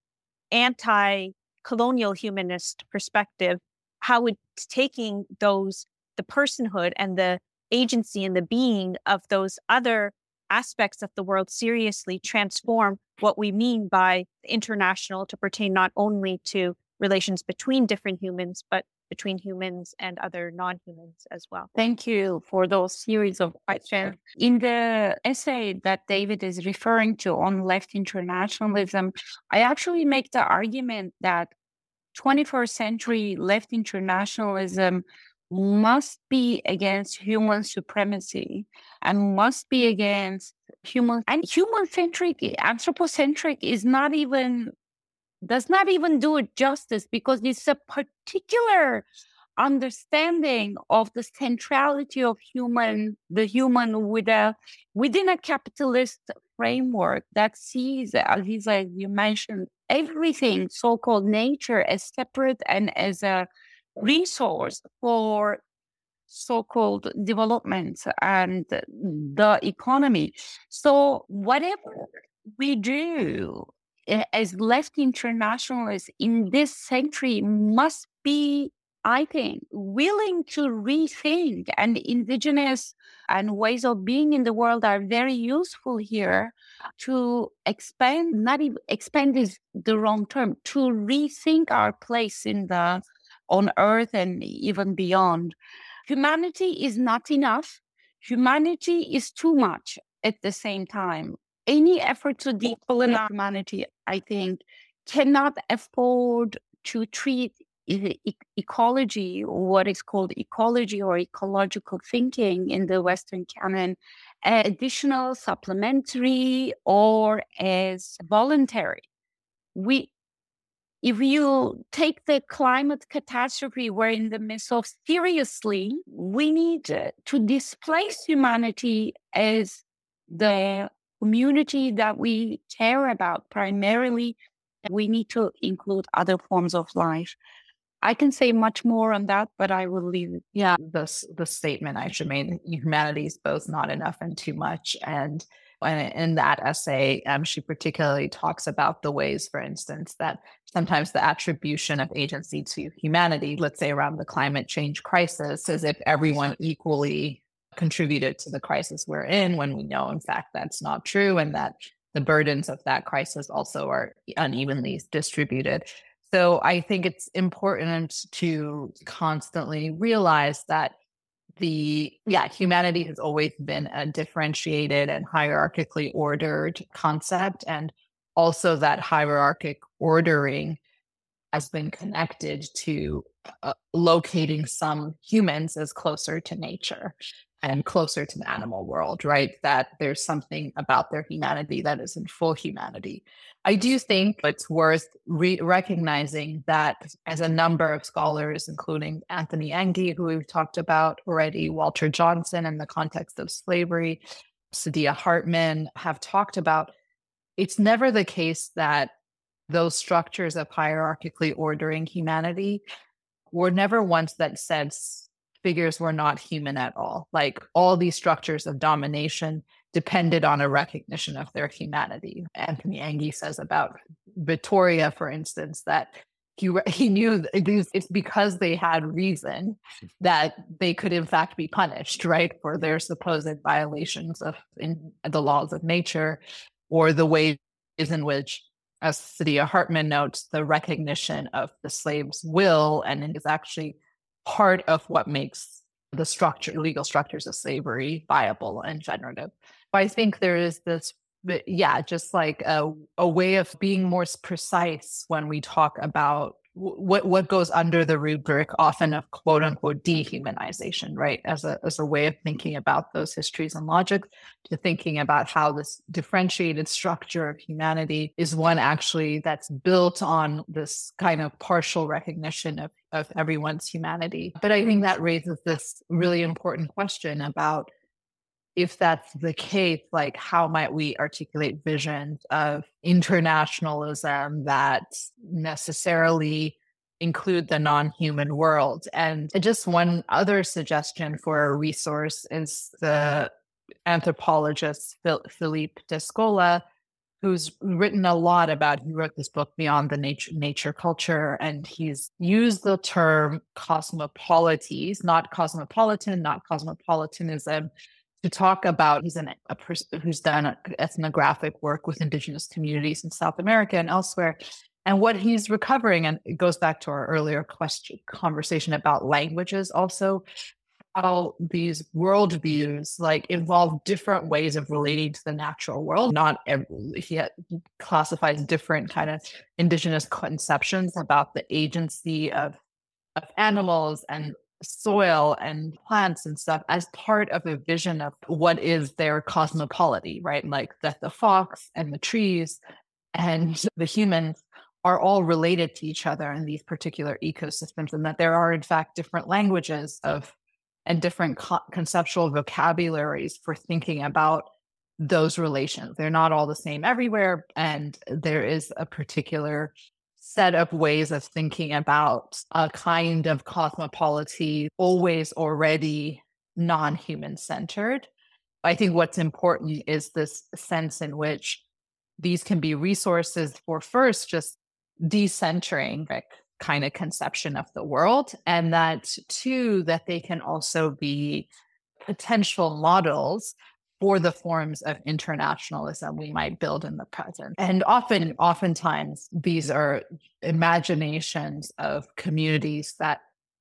anti-colonial humanist perspective, how would taking those, the personhood and the agency and the being of those other aspects of the world seriously transform what we mean by international to pertain not only to relations between different humans, but between humans and other non-humans as well. Thank you for those series of questions. In the essay that David is referring to on left internationalism, I actually make the argument that twenty-first century left internationalism must be against human supremacy and must be against human and human-centric, anthropocentric is not even does not even do it justice, because it's a particular understanding of the centrality of human, the human with a, within a capitalist framework that sees, as you mentioned, everything, so-called nature, as separate and as a resource for so-called development and the economy. So whatever we do as left internationalists in this century must be, I think, willing to rethink, and indigenous and ways of being in the world are very useful here to expand, not even expand is the wrong term, to rethink our place in the on earth and even beyond. Humanity is not enough. Humanity is too much at the same time. any effort to decolonize humanity, I think, cannot afford to treat e- e- ecology, or what is called ecology or ecological thinking in the Western canon, as additional, supplementary, or as voluntary. We, if you take the climate catastrophe we're in the midst of seriously, we need uh, to displace humanity as the community that we care about primarily. We need to include other forms of life. I can say much more on that, but I will leave it. Yeah, this the statement I should make: humanity is both not enough and too much. And when in that essay, um, she particularly talks about the ways, for instance, that sometimes the attribution of agency to humanity, let's say around the climate change crisis, as if everyone equally contributed to the crisis we're in, when we know, in fact, that's not true, and that the burdens of that crisis also are unevenly distributed. So I think it's important to constantly realize that the, yeah, humanity has always been a differentiated and hierarchically ordered concept. And also that hierarchic ordering has been connected to uh, locating some humans as closer to nature and closer to the animal world, right? That there's something about their humanity that isn't full humanity. I do think it's worth re- recognizing that, as a number of scholars, including Anthony Engie, who we've talked about already, Walter Johnson in the context of slavery, Saidiya Hartman, have talked about, it's never the case that those structures of hierarchically ordering humanity were never ones that said figures were not human at all. Like, all these structures of domination depended on a recognition of their humanity. Anthony Engie says about Victoria, for instance, that he he knew it's because they had reason that they could in fact be punished, right, for their supposed violations of in the laws of nature, or the ways in which, as Saidiya Hartman notes, the recognition of the slave's will and it is actually part of what makes the structure, legal structures of slavery viable and generative. But I think there is this, yeah, just like a, a way of being more precise when we talk about what what goes under the rubric often of quote unquote dehumanization, right? As a as a way of thinking about those histories and logics, to thinking about how this differentiated structure of humanity is one actually that's built on this kind of partial recognition of, of everyone's humanity. But I think that raises this really important question about, if that's the case, like, how might we articulate visions of internationalism that necessarily include the non-human world? And just one other suggestion for a resource is the anthropologist Philippe Descola, who's written a lot about, he wrote this book, Beyond the Nature, Nature Culture, and he's used the term cosmopolites, not cosmopolitan, not cosmopolitanism, to talk about, he's an, a person who's done ethnographic work with indigenous communities in South America and elsewhere. And what he's recovering, and it goes back to our earlier question, conversation about languages also, how these worldviews like involve different ways of relating to the natural world. Not every, he classifies different kind of indigenous conceptions about the agency of, of animals and soil and plants and stuff as part of a vision of what is their cosmopolity, right? Like that the fox and the trees and the humans are all related to each other in these particular ecosystems, and that there are in fact different languages of and different co- conceptual vocabularies for thinking about those relations. They're not all the same everywhere, and there is a particular set of ways of thinking about a kind of cosmopolity, always already non-human centered. I think what's important is this sense in which these can be resources for, first, just decentering like, kind of conception of the world, and that two, that they can also be potential models for the forms of internationalism we might build in the present. And often, oftentimes, these are imaginations of communities that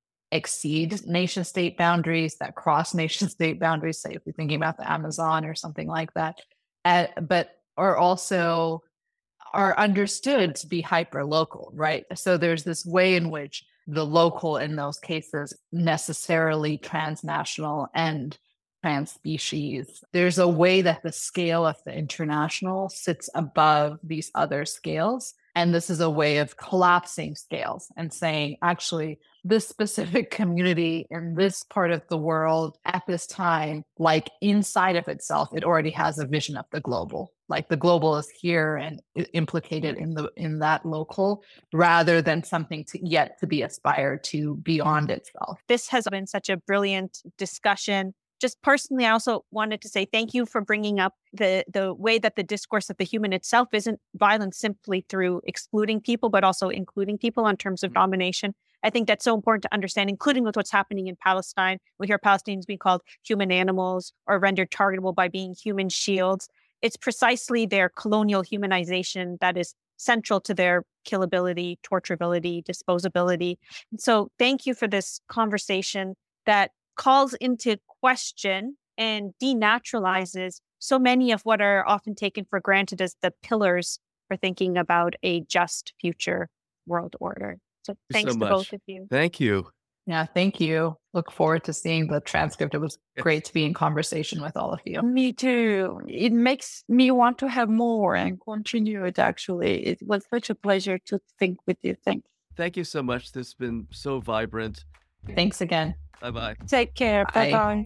exceed nation state boundaries, that cross nation state boundaries, say if you're thinking about the Amazon or something like that. Uh, but are also are understood to be hyper local, right? So there's this way in which the local in those cases necessarily transnational and trans-species. There's a way that the scale of the international sits above these other scales. And this is a way of collapsing scales and saying, actually, this specific community in this part of the world at this time, like inside of itself, it already has a vision of the global. Like the global is here and implicated in the in that local, rather than something to yet to be aspired to beyond itself. This has been such a brilliant discussion. Just personally, I also wanted to say thank you for bringing up the, the way that the discourse of the human itself isn't violent simply through excluding people, but also including people in terms of domination. I think that's so important to understand, including with what's happening in Palestine. We hear Palestinians being called human animals or rendered targetable by being human shields. It's precisely their colonial humanization that is central to their killability, torturability, disposability. And so thank you for this conversation that calls into question and denaturalizes so many of what are often taken for granted as the pillars for thinking about a just future world order. So thanks so to much. both of you. Thank you. Yeah, thank you. Look forward to seeing the transcript. It was great to be in conversation with all of you. Me too. It makes me want to have more and continue it, actually. It was such a pleasure to think with you. Thanks. Thank you so much. This has been so vibrant. Thanks again. Bye-bye. Take care. Bye. Bye-bye.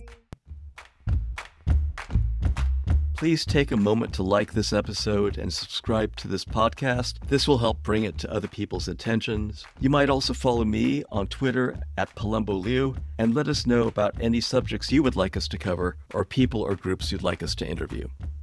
Please take a moment to like this episode and subscribe to this podcast. This will help bring it to other people's attentions. You might also follow me on Twitter at Palumbo Liu and let us know about any subjects you would like us to cover or people or groups you'd like us to interview.